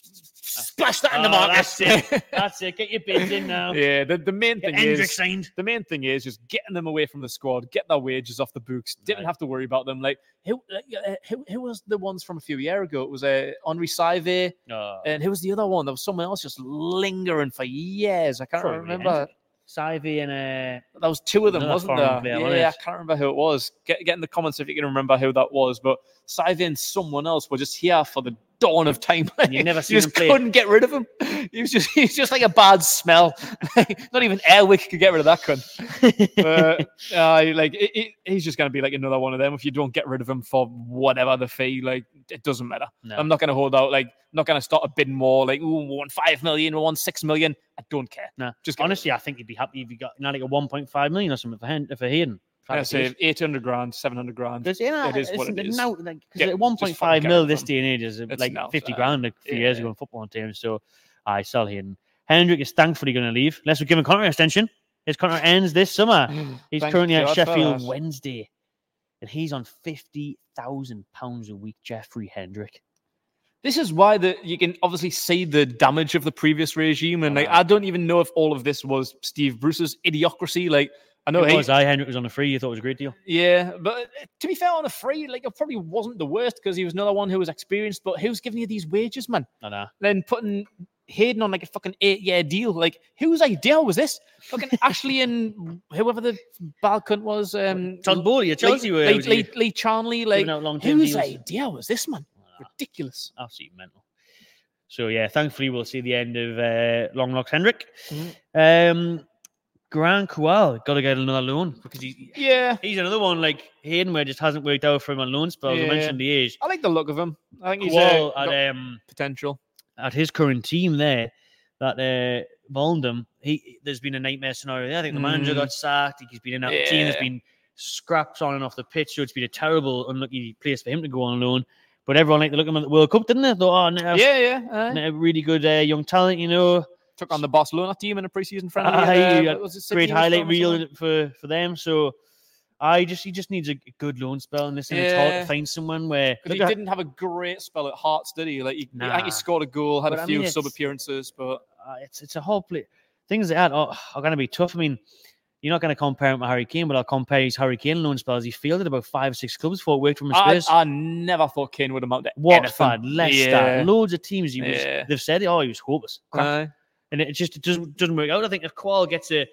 splash that in the Oh, market. that's it. That's it. Get your bids in now. Yeah, the, the main Get thing Hendrick is signed. the main thing is just getting them away from the squad, get their wages off the books. Didn't Right. have to worry about them. Like who, like, uh, who, who was the ones from a few years ago? It was uh, Henri Saivet, Oh, and who was the other one? There was someone else just lingering for years. I can't Probably remember. Hendrick. Sivey and uh, There was two of them, Another wasn't foreign there? player, yeah, wasn't I it? can't remember who it was. Get, get in the comments if you can remember who that was. But Saivet and someone else were just here for the dawn of time. You never you seen just him play. couldn't get rid of him. He was just he was just like a bad smell. Not even Airwick could get rid of that cunt. But uh, like it, it, he's just going to be like another one of them. If you don't get rid of him for whatever the fee, like it doesn't matter. No. I'm not going to hold out. Like I'm not going to start a bidding war. Like ooh, we want five million, we want six million. I don't care. no. Just get Honestly, I think you'd be happy if you got not like a one point five million or something for Hen- for Hayden. I say eight hundred grand, seven hundred grand. There's, yeah, it is what it's- it is. Now, like, Get- at one point just five fucking mil get rid this of day and age is It's like nuts, fifty uh, grand a few years yeah. ago in football terms. So I sell Hayden. Hendrick is thankfully going to leave unless we give him a contract extension. His contract ends this summer. He's Thank currently at God for Sheffield that. Wednesday, and he's on fifty thousand pounds a week. Jeffrey Hendrick. This is why the you can obviously see the damage of the previous regime, and like Uh-huh. I don't even know if all of this was Steve Bruce's idiocracy. Like I know It he, was I Hendrick was on a free. You thought it was a great deal. yeah, but uh, to be fair, on a free, like it probably wasn't the worst because he was another one who was experienced. But who's giving you these wages, man? I know. Then putting Hayden on like a fucking eight-year deal. Like whose idea was this? Fucking Ashley and whoever the bad cunt was. Um, Todd Bowley at Chelsea Lee, were Lee, was Lee, Lee Charnley. Like giving out long-term whose deals. idea was this, man? Ridiculous. Absolutely mental. So yeah, thankfully we'll see the end of uh, Longlocks Hendrick. Mhm. Um, Grant Kowal got to get another loan because he, Yeah. he's another one like Hayden where it just hasn't worked out for him on loan spells. I Yeah. mentioned the age. I like the look of him. I think he's Kowal uh, got at um potential. at his current team there, that uh, Volendam, he there's been a nightmare scenario there. I think the manager Mm. got sacked. He's been in and out of the team. There's Yeah. been scraps on and off the pitch, so it's been a terrible, unlucky place for him to go on loan. But everyone liked to look at him at the World Cup, didn't they? Thought, oh, no, Yeah, yeah. aye. a really good uh, young talent, you know. Took on the Barcelona team in a preseason friendly. Aye, uh, yeah, what was it, City Great was highlight from or reel something? for, for them. So I just he just needs a good loan spell, and listen, it's hard Yeah. to find someone where 'Cause he look at- didn't have a great spell at Hearts, did he? Like, he, I think Nah. he scored a goal, had But a I few mean, sub it's- appearances, but uh, it's it's a whole play. Things like that are, are going to be tough. I mean, you're not going to compare him to Harry Kane, but I'll compare his Harry Kane loan spells. He fielded about five or six clubs before it worked from his I, Spurs. I never thought Kane would amount to Watford, anything. Leicester, Yeah. loads of teams. He was, Yeah. They've said, oh, he was hopeless. Crap. Aye. And it just it doesn't, doesn't work out. I think if Kowal gets a,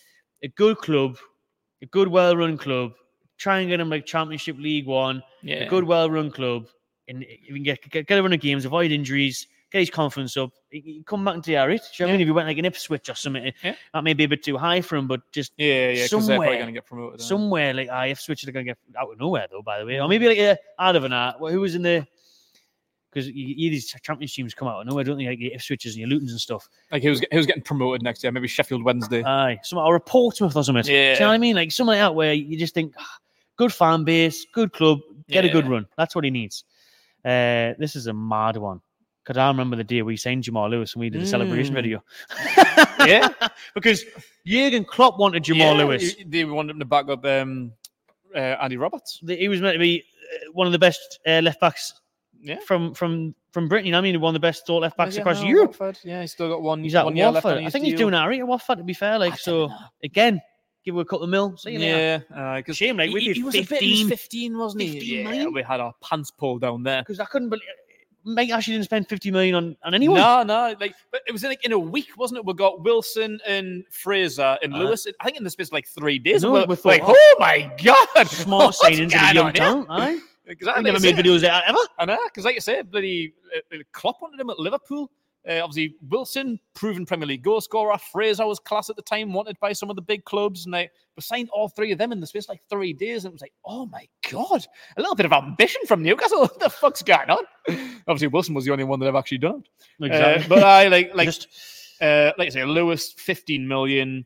a good club, a good, well-run club, try and get him like Championship League One, yeah. a good, well-run club, and if you can get, get, get a run of games, avoid injuries, get his confidence up, he, he come back into the average. Do you know what I mean? If he went like an Ipswich or something, Yeah. that may be a bit too high for him, but just Yeah, yeah, because they're probably somewhere, going to get promoted. aren't they? somewhere like ah, Ipswich are going to get out of nowhere though, by the way, or maybe like a out of an art. Who was in the? Because you, you these Champions teams come out of nowhere, don't they? Like your Ipswiches and your Lutons and stuff. Like who's who's getting promoted next year? Maybe Sheffield Wednesday. Aye, some or a Portsmouth or something. Yeah. Do you know what I mean? Like something out where you just think, ah, good fan base, good club, get a good Yeah. run. That's what he needs. Uh, this is a mad one. Because I remember the day we signed Jamal Lewis and we did a celebration Mm. video. Yeah. Because Jurgen Klopp wanted Jamal Yeah, Lewis. he- They wanted him to back up um, uh, Andy Roberts. The- He was meant to be uh, one of the best uh, left backs Yeah. from from from Britain. You know what I mean, one of the best left backs Yeah, across no, Europe. Watford. Yeah, he's still got one, He's at one year left Watford. on I his think he's deal. doing all right at Watford, to be fair. Like, I so don't know. again, give him a couple of mil. See you later. Yeah, because Shame, like, we he, paid he was a bit, he was fifteen fifteen, wasn't he? fifteen yeah, million? we had our pants pulled down there. Because I couldn't believe Mike actually didn't spend fifty million on, on anyone. No, no, like, but it was in, like in a week, wasn't it? We got Wilson and Fraser and Uh, Lewis. I think in the space of like three days. No, we're, we thought, like, oh, oh my god, Smart what's signing into the going young on here? talent. Aye. Exactly. I never like made I said. videos of that ever. I know, because like you said, bloody uh, Klopp wanted him at Liverpool. Uh, obviously, Wilson, proven Premier League goal scorer. Fraser was class at the time, wanted by some of the big clubs, and they we signed all three of them in the space of like three days. And it was like, oh my god, a little bit of ambition from Newcastle. What the fuck's going on? Obviously, Wilson was the only one that I've actually done. it. Exactly. Uh, but I like like Just uh, like I say, Lewis, fifteen million.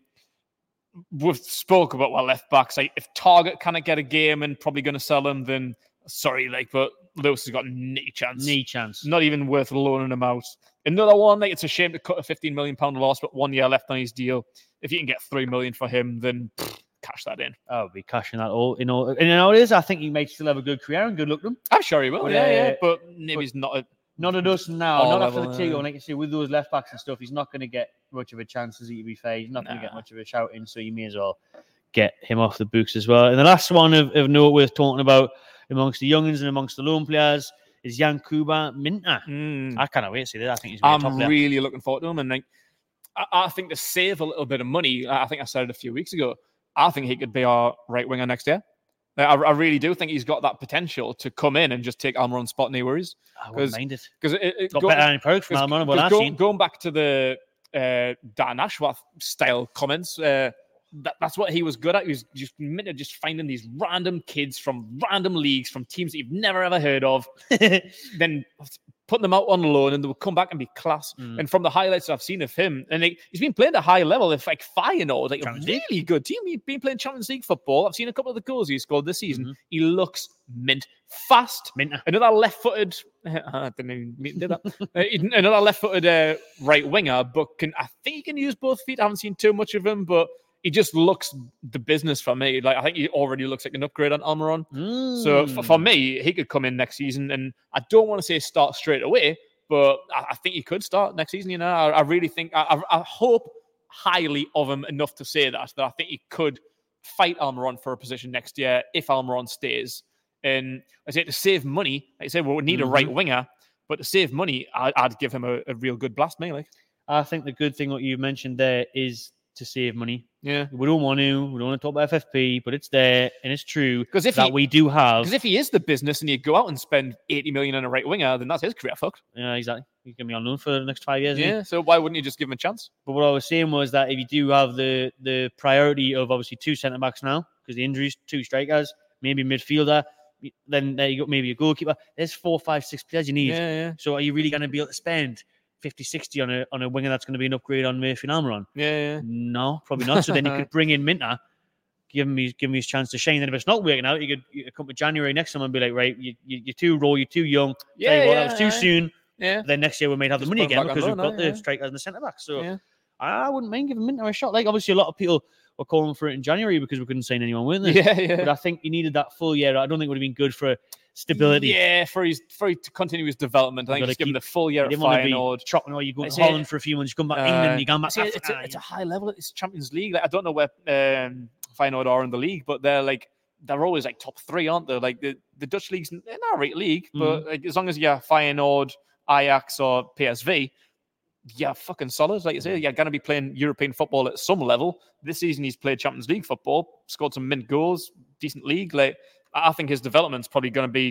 We've spoke about well left backs. Like if Target can't get a game and probably going to sell him, then sorry, like but Lewis has got no chance. knee chance. Not even worth loaning him out. Another one, like it's a shame to cut a fifteen million pound loss, but one year left on his deal. If you can get three million for him, then pff, cash that in. I'll be cashing that all in all. And you know what it is? I think he might still have a good career and good luck to him. I'm sure he will. But, yeah, uh, yeah. But maybe but- he's not. A, Not at us now. All not after level, the Tigo. yeah. Like you say, with those left backs and stuff, he's not going to get much of a chance, is he, to be fair? He's not going to Nah. get much of a shout in, so you may as well get him off the books as well. And the last one of, of note worth talking about amongst the youngins and amongst the loan players is Yankuba Minta. Mm. I can't wait to see that. I think he's going to be a top I'm player. really looking forward to him, and like, I, I think to save a little bit of money, I think I said it a few weeks ago. I think he could be our right winger next year. Like, I, I really do think he's got that potential to come in and just take Almiron's spot. No worries, I wouldn't 'cause- mind it. because it, it Got go- better than products from Because- Almiron, what because I've go- seen. Going back to the uh, Dan Ashworth style comments, uh, that, that's what he was good at. He was just minute just finding these random kids from random leagues, from teams that you've never ever heard of, then putting them out on loan, and they will come back and be class. Mm. And from the highlights I've seen of him, and he, he's been playing at a high level. If like Feyenoord, like a Champions League. really good team. He's been playing Champions League football. I've seen a couple of the goals he scored this season. Mhm. He looks mint, fast. Minta. Another left-footed. I didn't even mean to do that. Uh, another left-footed uh, right winger, but can I think he can use both feet. I haven't seen too much of him, but he just looks the business for me. Like I think he already looks like an upgrade on Almiron. So for, for Mm. me, he could come in next season, and I don't want to say start straight away, but I, I think he could start next season. You know, I, I really think I, I, I hope highly of him enough to say that that I think he could fight Almiron for a position next year if Almiron stays. And I say to save money, like I said, well, we need Mhm. a right winger, but to save money, I, I'd give him a, a real good blast, me like. I think the good thing what you mentioned there is to save money. Yeah, We don't want to. We don't want to talk about F F P, but it's there and it's true because if that he we do have. because if he is the business and you go out and spend eighty million on a right winger, then that's his career fucked. Yeah, exactly. He's going to be on loan for the next five years. isn't he? Yeah, so why wouldn't you just give him a chance? But what I was saying was that if you do have the the priority of obviously two centre backs now, because the injuries, two strikers, maybe midfielder, then there you go, maybe a goalkeeper. There's four, five, six players you need. Yeah, yeah, So are you really going to be able to spend fifty, sixty on a on a winger that's going to be an upgrade on Murphy and Almiron? yeah, yeah. No, probably not. So then you could bring in Minta, give him his, give him his chance to shine. Then if it's not working out, you could, you could come to January next summer and be like, right, you, you, you're too raw, you're too young. Yeah, Tell you what, yeah, that was too aye. soon. Yeah, Then next year we might have the Just money put him again back on because we've loan, got aye, the yeah. strikers and the centre backs. So yeah. I wouldn't mind giving Minta a shot. Like obviously a lot of people were calling for it in January because we couldn't sign anyone, weren't they? Yeah, yeah. But I think he needed that full year. I don't think it would have been good for stability. Yeah, for his for his to continue his development. I think Gotta just give him keep- the full year You at didn't want to be Feyenoord. chopping or you go I to say- Holland for a few months, you come back to England, Uh, you come back see, to it's, a, Africa. it's a high level. It's Champions League. Like I don't know where um, Feyenoord are in the league, but they're like they're always like top three, aren't they? Like the, the Dutch league's an alright league, but Mm-hmm. like, as long as you're Feyenoord, Ajax, or P S V, yeah, fucking solid. Like you say, you're going to be playing European football at some level. This season, he's played Champions League football, scored some mint goals, decent league. Like I I think his development's probably going to be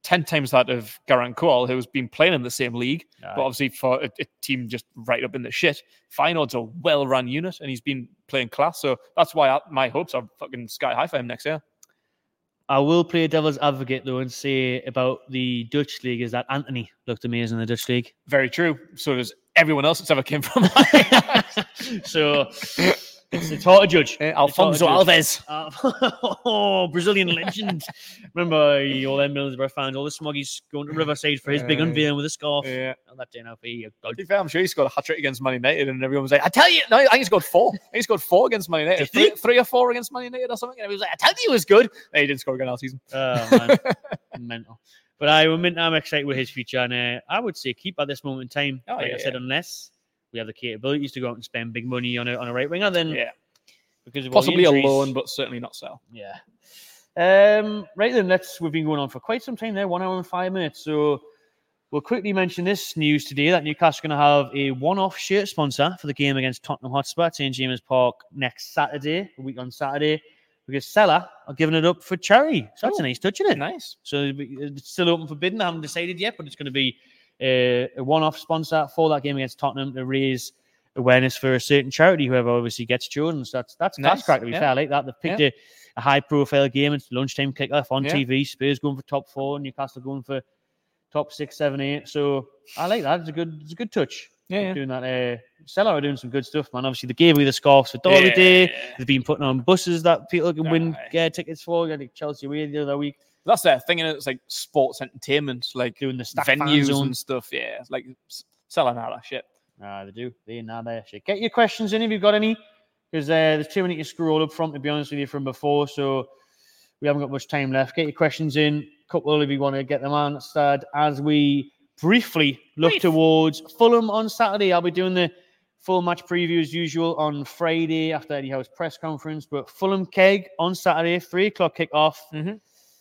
ten times that of Garant Cole, who's been playing in the same league, Aye. but obviously for a, a team just right up in the shit. Feyenoord's a well-run unit, and he's been playing class, so that's why I, my hopes are fucking sky high for him next year. I will play devil's advocate, though, and say about the Dutch league is that Anthony looked amazing in the Dutch league. Very true. So does everyone else that's ever came from. So it's, it's hard to judge. Uh, Alfonso Alves. Uh, oh, Brazilian legend. Remember all them Middlesbrough fans, all the smuggies going to Riverside for his big Uh, unveiling with a scarf. Yeah. On that day now for you. To be fair, I'm sure he scored a hat-trick against Man United, and everyone was like, I tell you, no, I think he scored four. I think he scored four against Man United. Three, three or four against Man United or something. And he was like, I tell you he was good. And he didn't score again all season. Oh, man. Mental. But I, I'm excited with his future, and uh, I would say keep at this moment in time. Oh, like yeah, I said, yeah. unless we have the capabilities to go out and spend big money on a, on a right winger, then Yeah. because of all the Possibly a injuries- loan, but certainly not sell. Yeah. Um, right then, let's. We've been going on for quite some time there, one hour and five minutes. So we'll quickly mention this news today that Newcastle are going to have a one-off shirt sponsor for the game against Tottenham Hotspur at Saint James Park next Saturday, a week on Saturday, because Salah are giving it up for charity. So that's Oh, a nice touch, isn't it? Nice. So it's still open for bidding. I haven't decided yet, but it's going to be a, a one-off sponsor for that game against Tottenham to raise awareness for a certain charity, whoever obviously gets chosen. So that's that's Nice, that's crack, to be yeah. fair. I like that. They've picked Yeah. a, a high-profile game. It's lunchtime kickoff on Yeah. T V. Spurs going for top four, Newcastle going for top six, seven, eight. So I like that. It's a good, it's a good touch. Yeah, yeah. Doing that. Uh, Stella are doing some good stuff, man. Obviously, they gave away the scarves for Derby Day. Yeah. They've been putting on buses that people can win Aye. uh, tickets for. Like Chelsea away the other week, That's their thing, and it's like sports entertainment, like doing the stack fan venues zone. and stuff. Yeah, like s- selling all that shit. Ah, they do. They now they shit. Get your questions in if you've got any, because uh, there's too many to scroll up from, to be honest with you, from before. So we haven't got much time left. Get your questions in. Couple if you want to get them answered as we briefly look Brief. towards Fulham on Saturday. I'll be doing the full match preview as usual on Friday after Eddie Howe's press conference. But Fulham Keg on Saturday, three o'clock kickoff. Mm-hmm.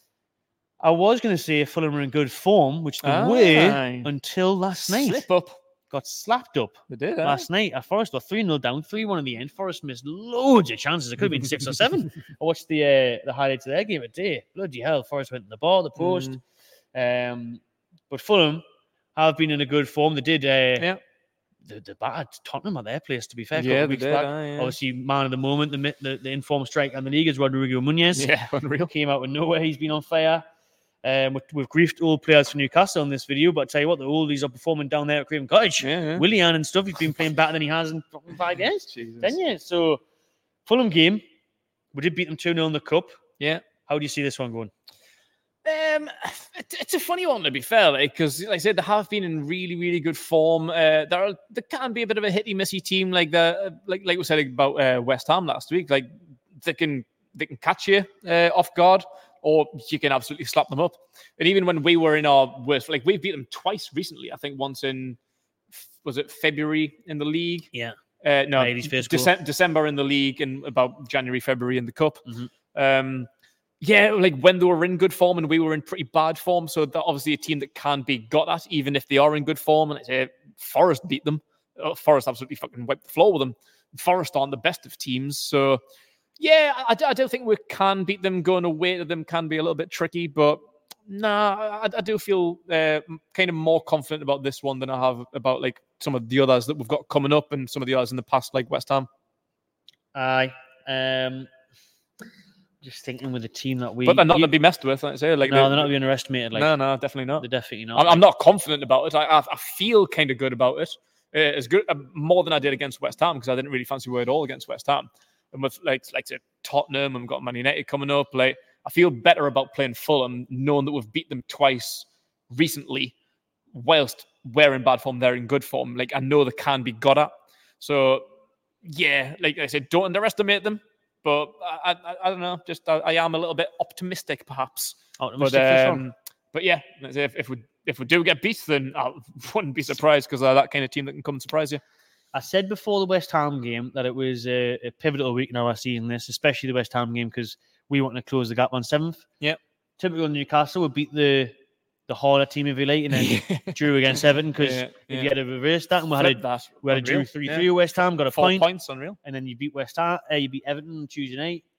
I was going to say Fulham are in good form, which they Aye. were until last night. Slip up. Got slapped up. They did. eh? Last night, at Forest were three nil down, three one in the end. Forest missed loads of chances. It could have been six or seven. I watched the uh, the highlights of their game today. Bloody hell, Forest went in the bar, the post. Mm. Um, but Fulham have been in a good form. They did. Uh, Yeah. The, the battered Tottenham at their place, to be fair. a couple Yeah, of they weeks did. back. aye, yeah. Obviously, man of the moment, the, mi- the, the informed striker in the league is Rodrigo Munez. Yeah, unreal. Came out of nowhere. He's been on fire. Um, with, we've griefed old players for Newcastle in this video, but I tell you what, the oldies are performing down there at Craven Cottage. Yeah, yeah. Willian and stuff, he's been playing better than he has in fucking five years, Jesus. ten years. So, Fulham game, we did beat them two nil in the Cup. Yeah. How do you see this one going? Um, it, it's a funny one, to be fair, because like I said, they have been in really, really good form. Uh, there, are, there can be a bit of a hitty missy team, like the like like we said about uh, West Ham last week. Like they can they can catch you uh, off guard, or you can absolutely slap them up. And even when we were in our worst, like we've beat them twice recently. I think once in was it February in the league. Yeah. Uh, no, Ladies first goal. Dece- December in the league, and about January, February in the cup. Mhm. Um, yeah, like when they were in good form and we were in pretty bad form. So they're obviously a team that can be got at, even if they are in good form. And I say Forest beat them. Uh, Forest absolutely fucking wiped the floor with them. Forest aren't the best of teams. So yeah, I, I don't think we can beat them. Going away to them can be a little bit tricky, but nah, I, I do feel uh, kind of more confident about this one than I have about like some of the others that we've got coming up and some of the others in the past, like West Ham. Aye. Um, just thinking with the team that we. But they're not you- going to be messed with, like I say. Like no, they're not being underestimated. Like, no, no, definitely not. they're definitely not. I'm, I'm not confident about it. I, I, I feel kind of good about it. Uh, as good uh, more than I did against West Ham because I didn't really fancy we at all against West Ham. And with like like say, Tottenham and we've got Man United coming up, like I feel better about playing Fulham, knowing that we've beat them twice recently, whilst we're in bad form, they're in good form. Like I know they can be got at. So yeah, like I said, don't underestimate them. But I, I, I don't know. Just I, I am a little bit optimistic, perhaps. Optimistic but for sure. um, but yeah, if, if we if we do get beat, then I wouldn't be surprised because they're that kind of team that can come and surprise you. I said before the West Ham game that it was a, a pivotal week in our season, this, especially the West Ham game, because we want to close the gap on seventh. Yep. Typical Newcastle would beat the the harder team, if you like, and then drew against Everton because Yeah, if yeah. you had a reverse that and we had Flip a, that. we had a drew Unreal. three Yeah. three with West Ham, got a Four point, points, unreal. and then you beat West Ham, uh, you beat Everton on Tuesday night,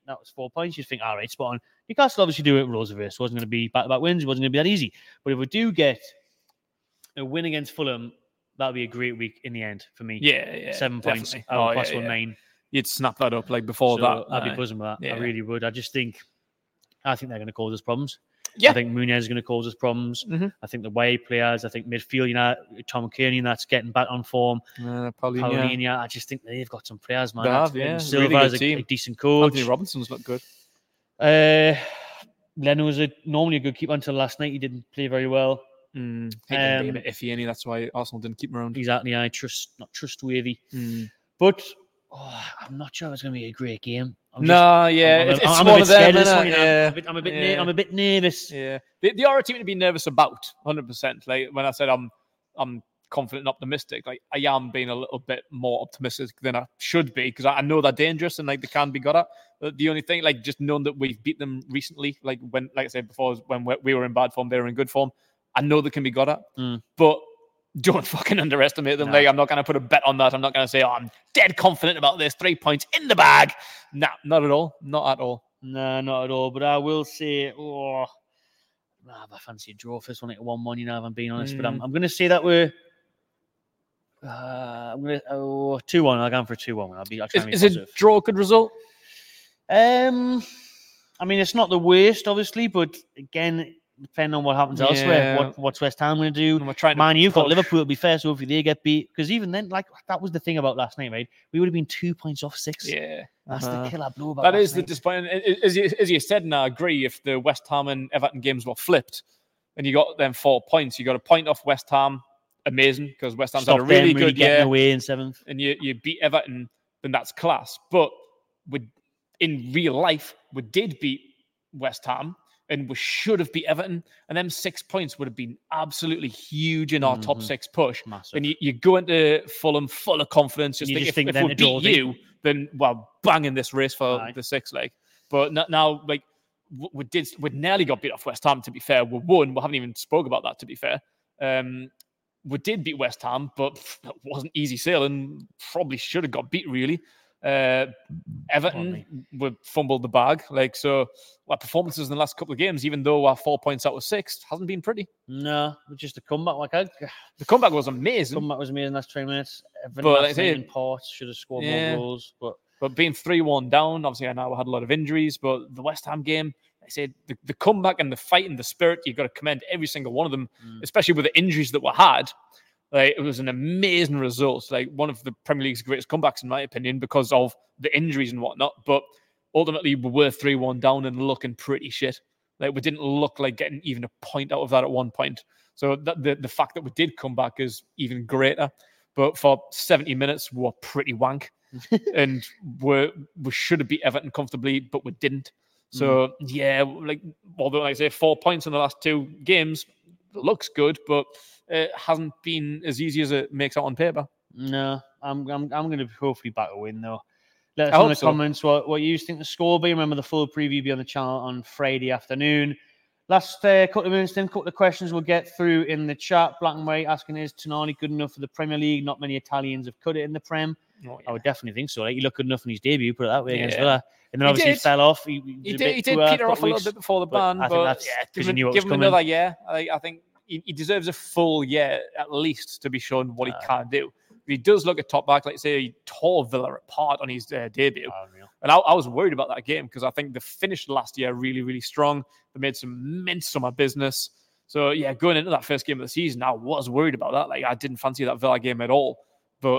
that was four points. You think, all right, spot on. Newcastle obviously do it roles reverse. It wasn't going to be back-to-back wins. It wasn't going to be that easy. But if we do get a win against Fulham, that'll be a great week in the end for me. Yeah, yeah. Seven points definitely. out of Oh, plus yeah, one yeah. nine. You'd snap that up like before So that. I'd be aye. buzzing with that. Yeah. I really would. I just think, I think they're going to cause us problems. Yeah. I think Munez is going to cause us problems. Mhm. I think the way players, I think midfield, you know, Tom Kearney, that's getting back on form. Uh, Paulinho. Paulinho, I just think they've got some players, man. They That's- have, yeah. and Really Silva's good a, team. a decent coach. Anthony Robinson's looked good. Uh, Leno was a, normally a good keeper until last night. He didn't play very well. Mm, I think they'd be a Um, bit iffy, any. That's why Arsenal didn't keep him around. Exactly, I trust not trustworthy. Mm. But oh, I'm not sure it's going to be a great game. I'm just- No, yeah, I'm, I'm, it's, it's I'm one a bit of them. scared of this innit? one, you know. Yeah, I'm a bit, I'm a bit, ner- yeah. I'm a bit nervous. yeah. They, they are a team to be nervous about, one hundred percent. Like when I said I'm, I'm confident and optimistic. Like I am being a little bit more optimistic than I should be because I, I know they're dangerous and like they can be got at. But the only thing, like just knowing that we've beat them recently, like when, like I said before, when we we were in bad form, they were in good form. I know they can be got at, Mm. but don't fucking underestimate them. Nah. Like I'm not going to put a bet on that. I'm not going to say, oh, I'm dead confident about this. Three points in the bag. Nah, not at all. Not at all. No, not at all. But I will say, oh, nah, I fancy a draw first one at one one. You know, if I'm being honest, but I'm, Mm. I'm going to say that we're. Uh, I'm gonna oh two one. I'll go for a two one. I'll be. I'll try Is, and be is a positive. draw a good result? Um, I mean, it's not the worst, obviously, but again, depending on what happens elsewhere, Yeah. what what's West Ham going to do? And we're trying to Man, you've got push. Liverpool to be fair, so hopefully they get beat. Because even then, like that was the thing about last night, right? We would have been two points off six. Yeah. That's uh-huh. the killer blow about That last is the night. disappointment. As you, as you said, and I agree, if the West Ham and Everton games were flipped and you got them four points, you got a point off West Ham, amazing, because West Ham's Stop had a really them really good getting year, away in seventh. and you, you beat Everton, then that's class. But we, in real life, we did beat West Ham, and we should have beat Everton, and them six points would have been absolutely huge in our top Mhm. six push. Massive. And you, you go into Fulham full of confidence, just You think just if, think if then we to draw, beat you, then well, bang in this race for Aye. the six leg. But no- now, like w- we did, we nearly got beat off West Ham. To be fair, we won. We haven't even spoke about that. To be fair, um, we did beat West Ham, but pff, it wasn't easy sailing. Probably should have got beat. Really, uh, Everton we fumbled the bag. Like so, our performances in the last couple of games, even though our four points out of six, hasn't been pretty. No, but just a comeback. Like I, The comeback was amazing. comeback was amazing last twenty minutes. Everton But last like I night say- in Port should have scored Yeah. more goals, but. But being three one down, obviously I know we had a lot of injuries, but the West Ham game, I said the, the comeback and the fight and the spirit, you've got to commend every single one of them, Mm. especially with the injuries that were had. Like it was an amazing result. Like one of the Premier League's greatest comebacks, in my opinion, because of the injuries and whatnot. But ultimately we were three one down and looking pretty shit. Like we didn't look like getting even a point out of that at one point. So that, the, the fact that we did come back is even greater. But for seventy minutes, we were pretty wank. and we we should have beat Everton comfortably, but we didn't. So yeah, like although like I say four points in the last two games looks good, but it hasn't been as easy as it makes out on paper. No, I'm I'm I'm going to hopefully back a win though. Let us I know in hope the so. comments what, what you think the score will be. Remember the full preview will be on the channel on Friday afternoon. Last uh, couple of minutes, then couple of questions we'll get through in the chat. Black and White asking, is Tonali good enough for the Premier League? Not many Italians have cut it in the Prem. Oh, I would definitely think so. Like, he looked good enough in his debut, put it that way, against Yeah. Villa. And then He obviously did. he fell off. He, he, He was a did, bit he did poor peter couple off a little weeks. bit before the but ban, I but think that's yeah, 'cause give he him, knew what give was him coming. another year. I, I think he, he deserves a full year at least to be shown what he Aye. can do. He does look at top back, like I say, he tore Villa apart on his uh, debut. Unreal. And I, I was worried about that game because I think they finished last year really, really strong. They made some mince summer business. So, yeah, going into that first game of the season, I was worried about that. Like, I didn't fancy that Villa game at all. But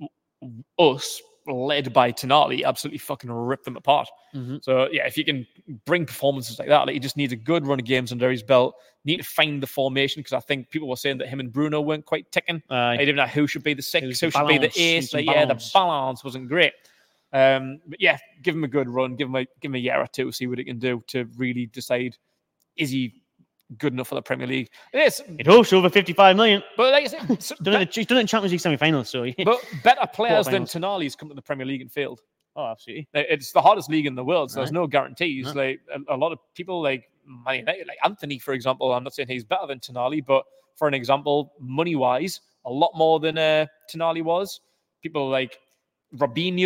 us, led by Tonali, absolutely fucking ripped them apart. Mhm. So, yeah, if you can bring performances like that, like, he just needs a good run of games under his belt. Need to find the formation because I think people were saying that him and Bruno weren't quite ticking. Aye. I didn't know who should be the six, Who's who the should be the balance? ace. Needs some Like, yeah, the balance. balance wasn't great. Um, but yeah, give him a good run. Give him a give him a year or two, see what he can do to really decide is he good enough for the Premier League. Yes, It hopes over fifty-five million. but like I said, so- Done it, he's done it in Champions League semi-finals, so yeah. but better players than Quarterfinals. Tonali's come to the Premier League and failed. Oh, absolutely. Like, it's the hardest league in the world, so there's Right. no guarantees. No. Like a, a lot of people, like Man United, like Anthony, for example. I'm not saying he's better than Tonali, but for an example, money wise, a lot more than uh, Tonali was. People like Robinho,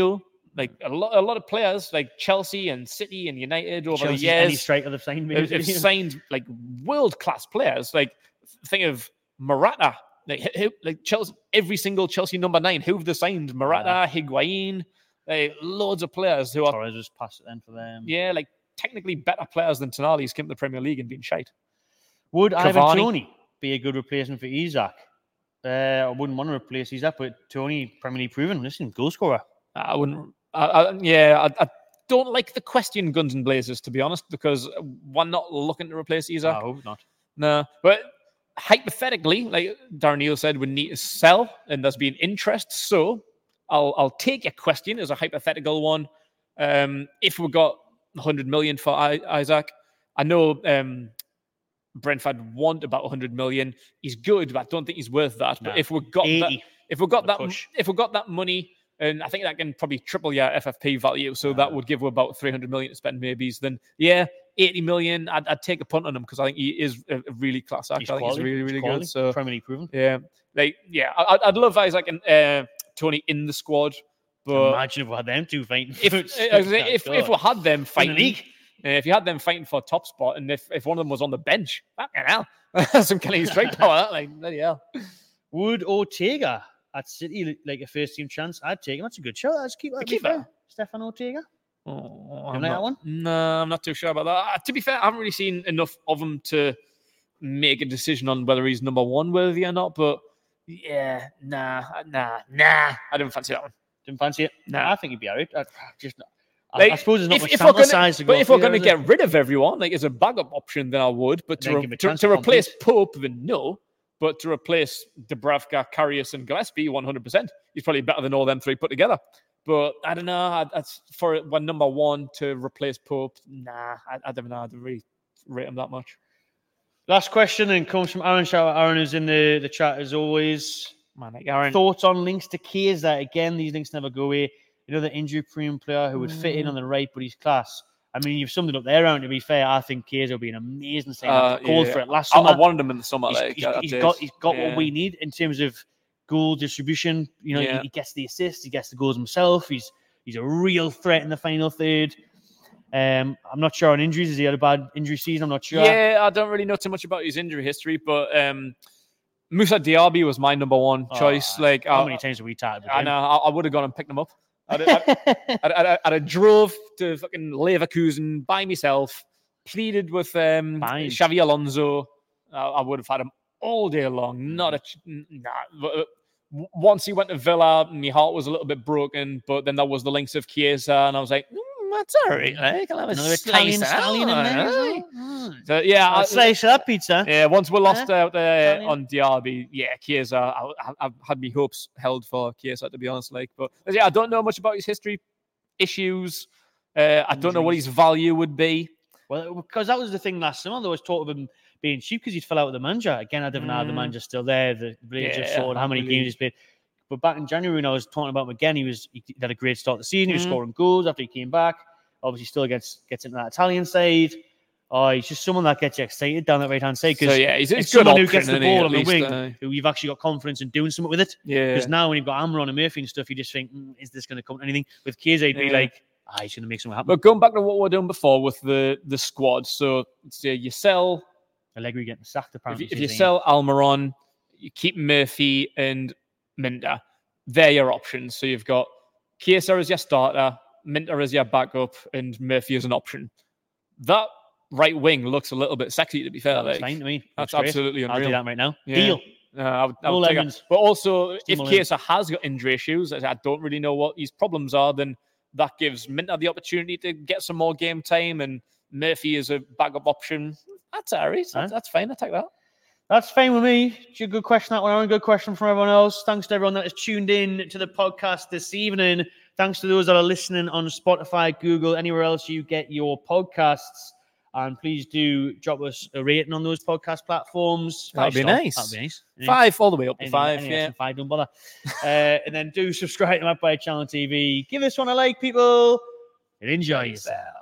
Like a lot, a lot of players like Chelsea and City and United over Chelsea's the years, any striker they've signed, have, have signed like world class players. Like think of Morata, like who, like Chelsea, every single Chelsea number nine. Who've they signed? Morata, yeah. Higuain, like loads of players who are. Torres just passed it then for them. Yeah, like technically better players than Tonali's came to the Premier League and been shite. Would Ivan Toney be a good replacement for Isak? Uh, I wouldn't want to replace Isak, but Toney, Premier League proven, listen, goal scorer. I wouldn't. I, I, yeah, I, I don't like the question, guns and blazers, to be honest, because we're not looking to replace Isak. I hope not. No, but hypothetically, like Darren Neal said, we need to sell, and there's been interest. So I'll I'll take your question as a hypothetical one. Um, if we got one hundred million for I, Isak, I know um, Brentford want about one hundred million. He's good, but I don't think he's worth that. No. But if we got that, if we got that, push. if we got that money. And I think that can probably triple your F F P value. So uh, that would give you about three hundred million to spend maybe. Then, yeah, eighty million, I'd, I'd take a punt on him because I think he is a really class actor. I think he's really, really good. So, Premier League proven. Yeah. Like, yeah, I, I'd love Isak and uh, Toney in the squad. But imagine if we had them two fighting. If, if, if, if we had them fighting, the league. Uh, if you had them fighting for a top spot, and if, if one of them was on the bench, fucking hell. Some kind of strike power. Like, bloody hell. Would Ortega at City, like a first team chance, I'd take him. That's a good show. Let's keep that. Keep that. Stefan Ortega. Oh, I'm like not, that one? No, I'm not too sure about that. Uh, to be fair, I haven't really seen enough of him to make a decision on whether he's number one worthy or not. But yeah, nah, nah, nah. I don't fancy that one. Didn't fancy it? Nah. I think he'd be alright. Just not. Like, I suppose there's not if, much if sample gonna, size to but go if we're through, going to get rid of everyone, like as a backup option, then I would. But to, re- to, to replace Pope, then no. But to replace Dubravka, Karius, and Gillespie, one hundred percent. He's probably better than all them three put together. But I don't know. That's for one number one to replace Pope. Nah, I, I don't know. I don't really rate him that much. Last question and comes from Aaron. Shout out Aaron who's in the, the chat as always. Man, like Aaron. Thoughts on links to Chiesa? Again, these links never go away. Another injury prone player who would fit in on the right, but he's class. I mean, you've summed it up there, Aaron. To be fair, I think Chiesa will be an amazing signing. Uh, I called yeah. for it last I, summer. I wanted him in the summer. He's, like, he's, he's got, he's got yeah. what we need in terms of goal distribution. You know, yeah. he, he gets the assists, he gets the goals himself. He's he's a real threat in the final third. Um, I'm not sure on injuries. Has he had a bad injury season? I'm not sure. Yeah, I don't really know too much about his injury history, but um, Moussa Diaby was my number one oh, choice. Like, how I, many times have we talked about I him? know. I, I would have gone and picked him up. I'd, I'd, I'd, I'd, I'd have drove to fucking Leverkusen by myself, pleaded with um, Xavi Alonso. I, I would have had him all day long. Not a nah. Once he went to Villa, my heart was a little bit broken. But then there was the links of Chiesa, and I was like, mm, "That's all right. Like, I'll have another Italian stallion in there." Right. Mm. So yeah, I'll slice that pizza. Yeah, once we lost out there on Diaby, yeah, Chiesa, I, I, I've had my hopes held for Chiesa, to be honest. Like, but yeah, I don't know much about his history, issues. Uh, I don't know what his value would be. Well, because that was the thing last summer. There was talk of him being cheap because he'd fell out with the manager. Again, I didn't mm. have the manager still there. The Blades yeah, just saw how many really. games he's played. But back in January, when I was talking about him again, he was he had a great start to the season. He was mm. scoring goals after he came back. Obviously, still gets gets into that Italian side. Oh, he's just someone that gets you excited down that right hand side. So yeah, he's, he's someone good who gets the ball on the wing, uh, who you've actually got confidence in doing something with it. Yeah. Because now when you've got Amron and Murphy and stuff, you just think, mm, is this going to come to anything? With Chiesa, he'd be yeah. like, ah, he's going to make something happen. But going back to what we were doing before with the the squad, so say you sell Allegri getting sacked apparently. If you, if you sell Almiron, you keep Murphy and Minter. They're your options. So you've got Chiesa as your starter, Minter as your backup, and Murphy as an option. That right wing looks a little bit sexy, to be fair. That's like, fine to me. That's, that's absolutely unreal. I'll do that right now. Yeah. Deal. Uh, I would, I would take it. But also, if Chiesa has got injury issues, I don't really know what his problems are, then that gives Minter the opportunity to get some more game time, and Murphy is a backup option. That's all right. That's, that's fine. I take that. That's fine with me. It's a good question, that one, Aaron. Good question from everyone else. Thanks to everyone that has tuned in to the podcast this evening. Thanks to those that are listening on Spotify, Google, anywhere else you get your podcasts. And please do drop us a rating on those podcast platforms. That'd be nice. That'd be nice. Five, all the way up to any, five. any yeah. Five, don't bother. uh, and then do subscribe to Map by Channel T V. Give this one a like, people. And enjoy yourself.